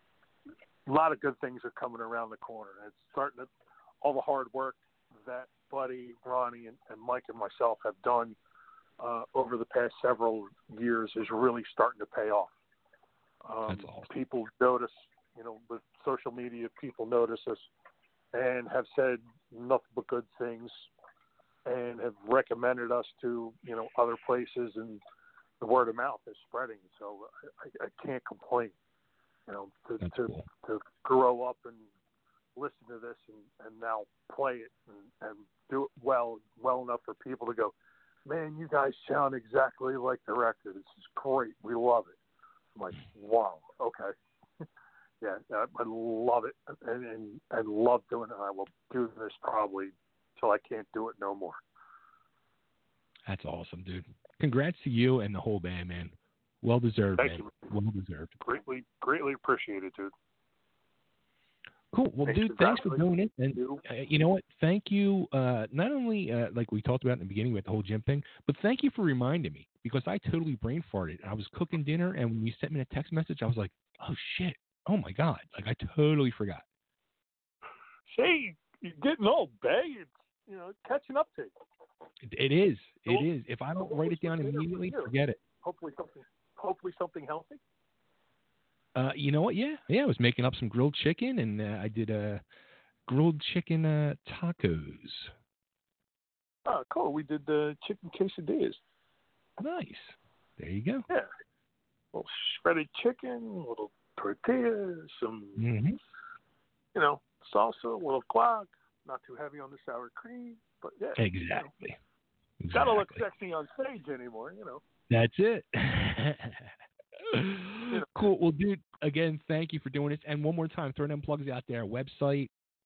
a lot of good things are coming around the corner. It's starting to, all the hard work that Buddy, Ronnie, and, and Mike and myself have done uh, over the past several years is really starting to pay off. Um, That's awesome. People notice, you know, with social media, people notice us and have said nothing but good things and have recommended us to, you know, other places, and the word of mouth is spreading. So I, I can't complain, you know, to, to, cool. to grow up and listen to this and, and now play it and, and do it well, well enough for people to go, man, you guys sound exactly like the record. This is great. We love it. I'm like, wow, okay. Yeah, I love it and, and, and love doing it. I will do this probably till I can't do it no more. That's awesome, dude. Congrats to you and the whole band, man. Well deserved, Thank man. you. Well deserved. Greatly, greatly appreciated, dude. Cool. Well, Thanks dude, for thanks for doing it. And you. uh, you know what? Thank you. Uh, not only uh, like we talked about in the beginning with the whole gym thing, but thank you for reminding me, because I totally brain farted. I was cooking dinner, and when you sent me a text message, I was like, "Oh shit! Oh my god!" Like I totally forgot. Say, you're getting old, Bay. It's, you know, catching up to you. It, it is. It Cool. is. If I don't write it down immediately, forget it. Hopefully something. Hopefully something healthy. Uh, you know what? Yeah, yeah. I was making up some grilled chicken, and uh, I did uh, grilled chicken uh, tacos. Oh, cool. We did the chicken quesadillas. Nice. There you go. Yeah. A little shredded chicken, little tortillas, some, Mm-hmm. you know, salsa, a little guac. Not too heavy on the sour cream, but yeah. Exactly. You know, gotta look Exactly. sexy on stage anymore, you know. That's it. Cool. Well, dude, again, thank you for doing this. And one more time, throw them plugs out there. Website.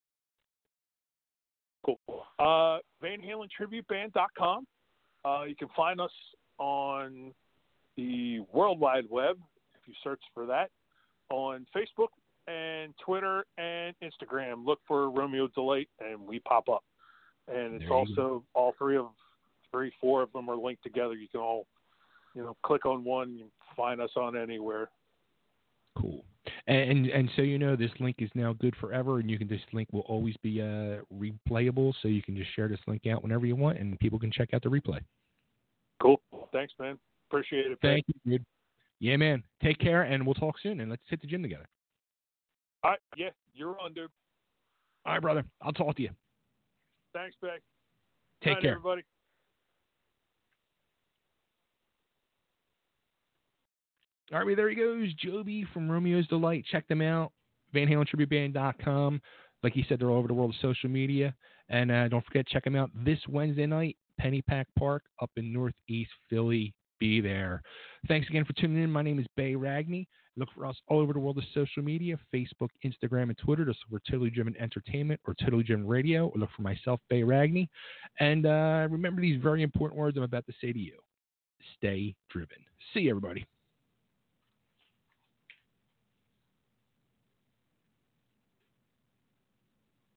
Cool. Uh, Van Halen Tribute Band dot com. Uh, you can find us on the World Wide Web if you search for that, on Facebook and Twitter and Instagram. Look for Romeo Delight, and we pop up. And it's There you also all three of three, four of them are linked together. You can all, you know, click on one, you find us on anywhere. Cool. And and so you know, this link is now good forever, and you can this link will always be uh, replayable. So you can just share this link out whenever you want, and people can check out the replay. Cool. Thanks, man. Appreciate it. Thank you, dude. Yeah, man. Take care, and we'll talk soon. And let's hit the gym together. All right. Yeah, you're on, dude. All right, brother. I'll talk to you. Thanks, Beck. Take Night, care. everybody. All right, well, there he goes, Joby from Romeo's Delight. Check them out, Van Halen Tribute Band dot com. Like he said, they're all over the world of social media. And uh, don't forget, check them out this Wednesday night, Pennypack Park up in Northeast Philly. Be there. Thanks again for tuning in. My name is Bay Ragney. Look for us all over the world of social media, Facebook, Instagram, and Twitter. Just for Totally Driven Entertainment or Totally Driven Radio. Or look for myself, Bay Ragney. And uh, remember these very important words I'm about to say to you. Stay driven. See you, everybody.